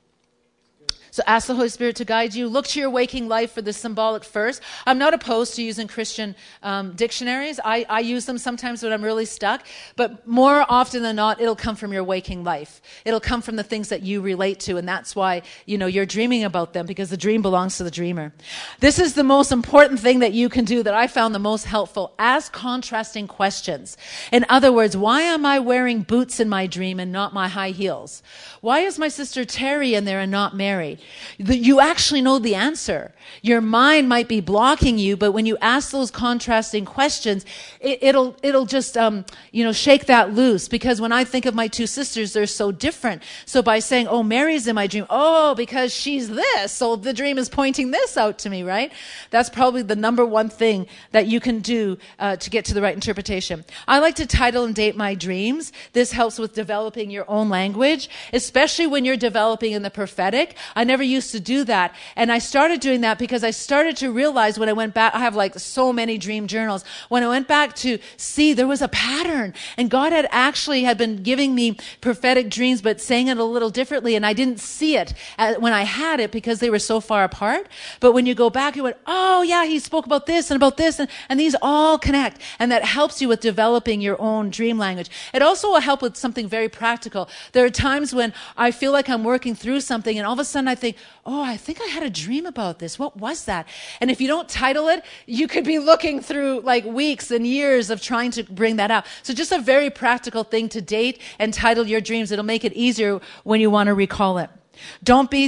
So ask the Holy Spirit to guide you. Look to your waking life for the symbolic first. I'm not opposed to using Christian dictionaries. I use them sometimes when I'm really stuck. But more often than not, it'll come from your waking life. It'll come from the things that you relate to. And that's why, you're dreaming about them, because the dream belongs to the dreamer. This is the most important thing that you can do that I found the most helpful. Ask contrasting questions. In other words, why am I wearing boots in my dream and not my high heels? Why is my sister Terry in there and not Mary? You actually know the answer. Your mind might be blocking you, but when you ask those contrasting questions, it'll just shake that loose. Because when I think of my 2 sisters, they're so different. So by saying, oh, Mary's in my dream, oh, because she's this, so the dream is pointing this out to me, right? That's probably the number one thing that you can do to get to the right interpretation. I like to title and date my dreams. This helps with developing your own language, especially when you're developing in the prophetic. I never used to do that. And I started doing that because I started to realize when I went back, I have like so many dream journals. When I went back to see, there was a pattern. And God had been giving me prophetic dreams, but saying it a little differently. And I didn't see it when I had it because they were so far apart. But when you go back, you went, oh yeah, he spoke about this and about this. And these all connect. And that helps you with developing your own dream language. It also will help with something very practical. There are times when I feel like I'm working through something and all of a sudden I think, oh, I think I had a dream about this. What was that? And if you don't title it, you could be looking through like weeks and years of trying to bring that out. So just a very practical thing to date and title your dreams. It'll make it easier when you want to recall it. Don't be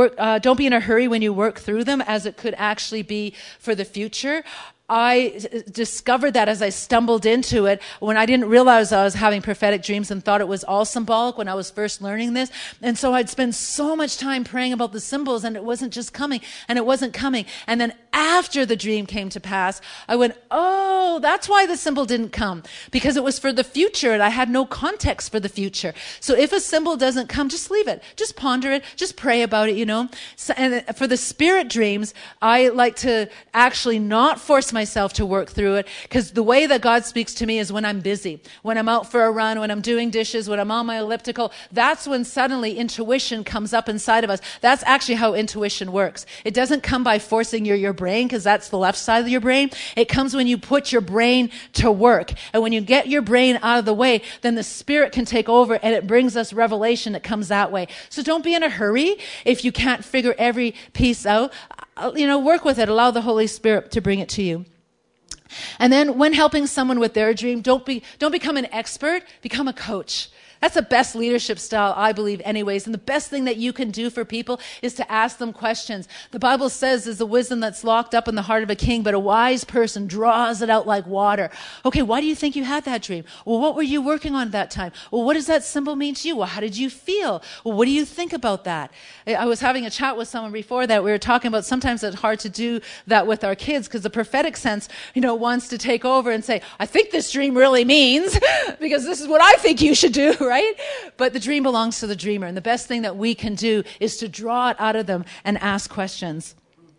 in a hurry when you work through them, as it could actually be for the future. I discovered that as I stumbled into it when I didn't realize I was having prophetic dreams and thought it was all symbolic when I was first learning this. And so I'd spend so much time praying about the symbols and it wasn't just coming and it wasn't coming. And then after the dream came to pass, I went, oh, that's why the symbol didn't come, because it was for the future and I had no context for the future. So if a symbol doesn't come, just leave it. Just ponder it. Just pray about it, So, and for the spirit dreams, I like to actually not force myself to work through it, because the way that God speaks to me is when I'm busy, when I'm out for a run, when I'm doing dishes, when I'm on my elliptical. That's when suddenly intuition comes up inside of us. That's actually how intuition works. It doesn't come by forcing your brain, because that's the left side of your brain. It comes when you put your brain to work. And when you get your brain out of the way, then the spirit can take over and it brings us revelation that comes that way. So don't be in a hurry if you can't figure every piece out. Work with it. Allow the Holy Spirit to bring it to you. And then when helping someone with their dream, don't become an expert, become a coach. That's the best leadership style, I believe, anyways. And the best thing that you can do for people is to ask them questions. The Bible says there's a wisdom that's locked up in the heart of a king, but a wise person draws it out like water. Okay, why do you think you had that dream? Well, what were you working on at that time? Well, what does that symbol mean to you? Well, how did you feel? Well, what do you think about that? I was having a chat with someone before that. We were talking about sometimes it's hard to do that with our kids because the prophetic sense, wants to take over and say, I think this dream really means, because this is what I think you should do, right? But the dream belongs to the dreamer. And the best thing that we can do is to draw it out of them and ask questions.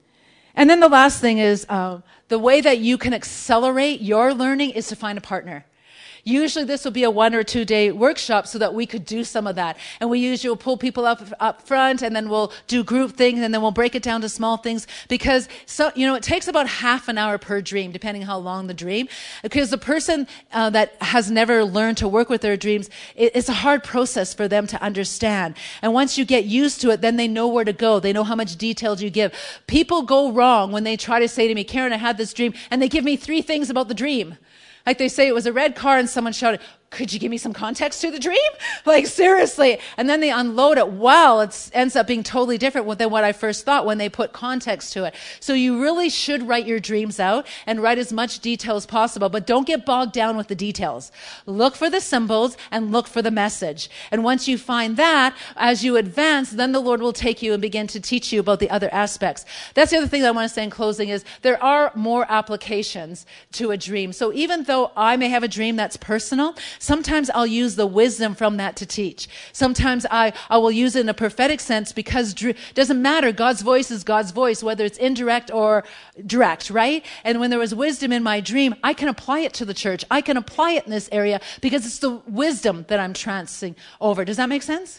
And then the last thing is the way that you can accelerate your learning is to find a partner. Usually this will be a 1 or 2 day workshop so that we could do some of that. And we usually will pull people up front, and then we'll do group things, and then we'll break it down to small things, because it takes about half an hour per dream, depending on how long the dream. Because the person that has never learned to work with their dreams, it's a hard process for them to understand. And once you get used to it, then they know where to go. They know how much details you give. People go wrong when they try to say to me, Karen, I had this dream, and they give me 3 things about the dream. Like they say it was a red car and someone shouted, could you give me some context to the dream? Like, seriously. And then they unload it. Wow, it ends up being totally different than what I first thought when they put context to it. So you really should write your dreams out and write as much detail as possible, but don't get bogged down with the details. Look for the symbols and look for the message. And once you find that, as you advance, then the Lord will take you and begin to teach you about the other aspects. That's the other thing that I want to say in closing is there are more applications to a dream. So even though I may have a dream that's personal, sometimes I'll use the wisdom from that to teach. Sometimes I will use it in a prophetic sense, because it doesn't matter. God's voice is God's voice, whether it's indirect or direct, right? And when there was wisdom in my dream, I can apply it to the church. I can apply it in this area because it's the wisdom that I'm transferring over. Does that make sense?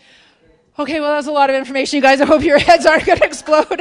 Okay, well, that was a lot of information, you guys. I hope your heads aren't going to explode.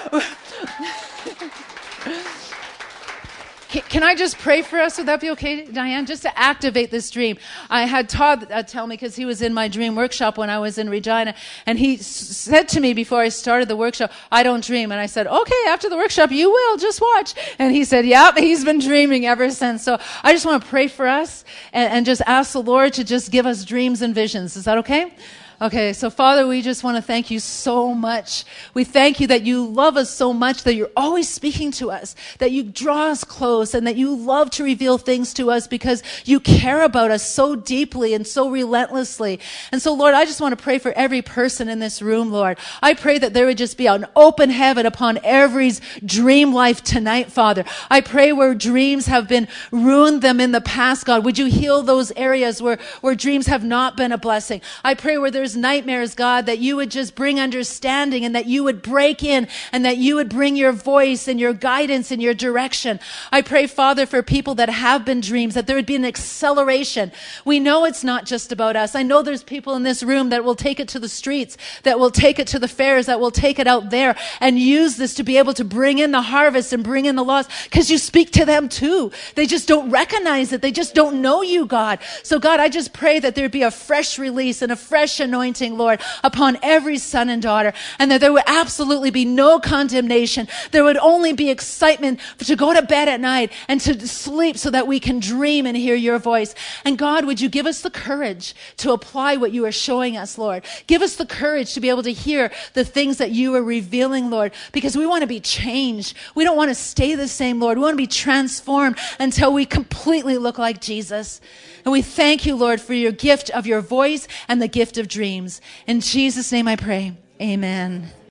Can I just pray for us? Would that be okay, Diane? Just to activate this dream. I had Todd tell me, because he was in my dream workshop when I was in Regina, and he said to me before I started the workshop, I don't dream. And I said, okay, after the workshop, you will. Just watch. And he said, yep, he's been dreaming ever since. So I just want to pray for us and just ask the Lord to just give us dreams and visions. Is that okay? Okay, so Father, we just want to thank you so much. We thank you that you love us so much, that you're always speaking to us, that you draw us close, and that you love to reveal things to us because you care about us so deeply and so relentlessly. And so, Lord, I just want to pray for every person in this room, Lord. I pray that there would just be an open heaven upon every dream life tonight, Father. I pray where dreams have been ruined them in the past, God, would you heal those areas where dreams have not been a blessing? I pray where there's there's nightmares, God, that you would just bring understanding and that you would break in and that you would bring your voice and your guidance and your direction. I pray, Father, for people that have been dreams, that there would be an acceleration. We know it's not just about us. I know there's people in this room that will take it to the streets, that will take it to the fairs, that will take it out there and use this to be able to bring in the harvest and bring in the lost, because you speak to them too. They just don't recognize it. They just don't know you, God. So God, I just pray that there'd be a fresh release and a fresh anointing, Lord, upon every son and daughter, and that there would absolutely be no condemnation. There would only be excitement to go to bed at night and to sleep so that we can dream and hear your voice. And God, would you give us the courage to apply what you are showing us, Lord? Give us the courage to be able to hear the things that you are revealing, Lord, because we want to be changed. We don't want to stay the same, Lord. We want to be transformed until we completely look like Jesus. And we thank you, Lord, for your gift of your voice and the gift of dreams. In Jesus' name I pray. Amen.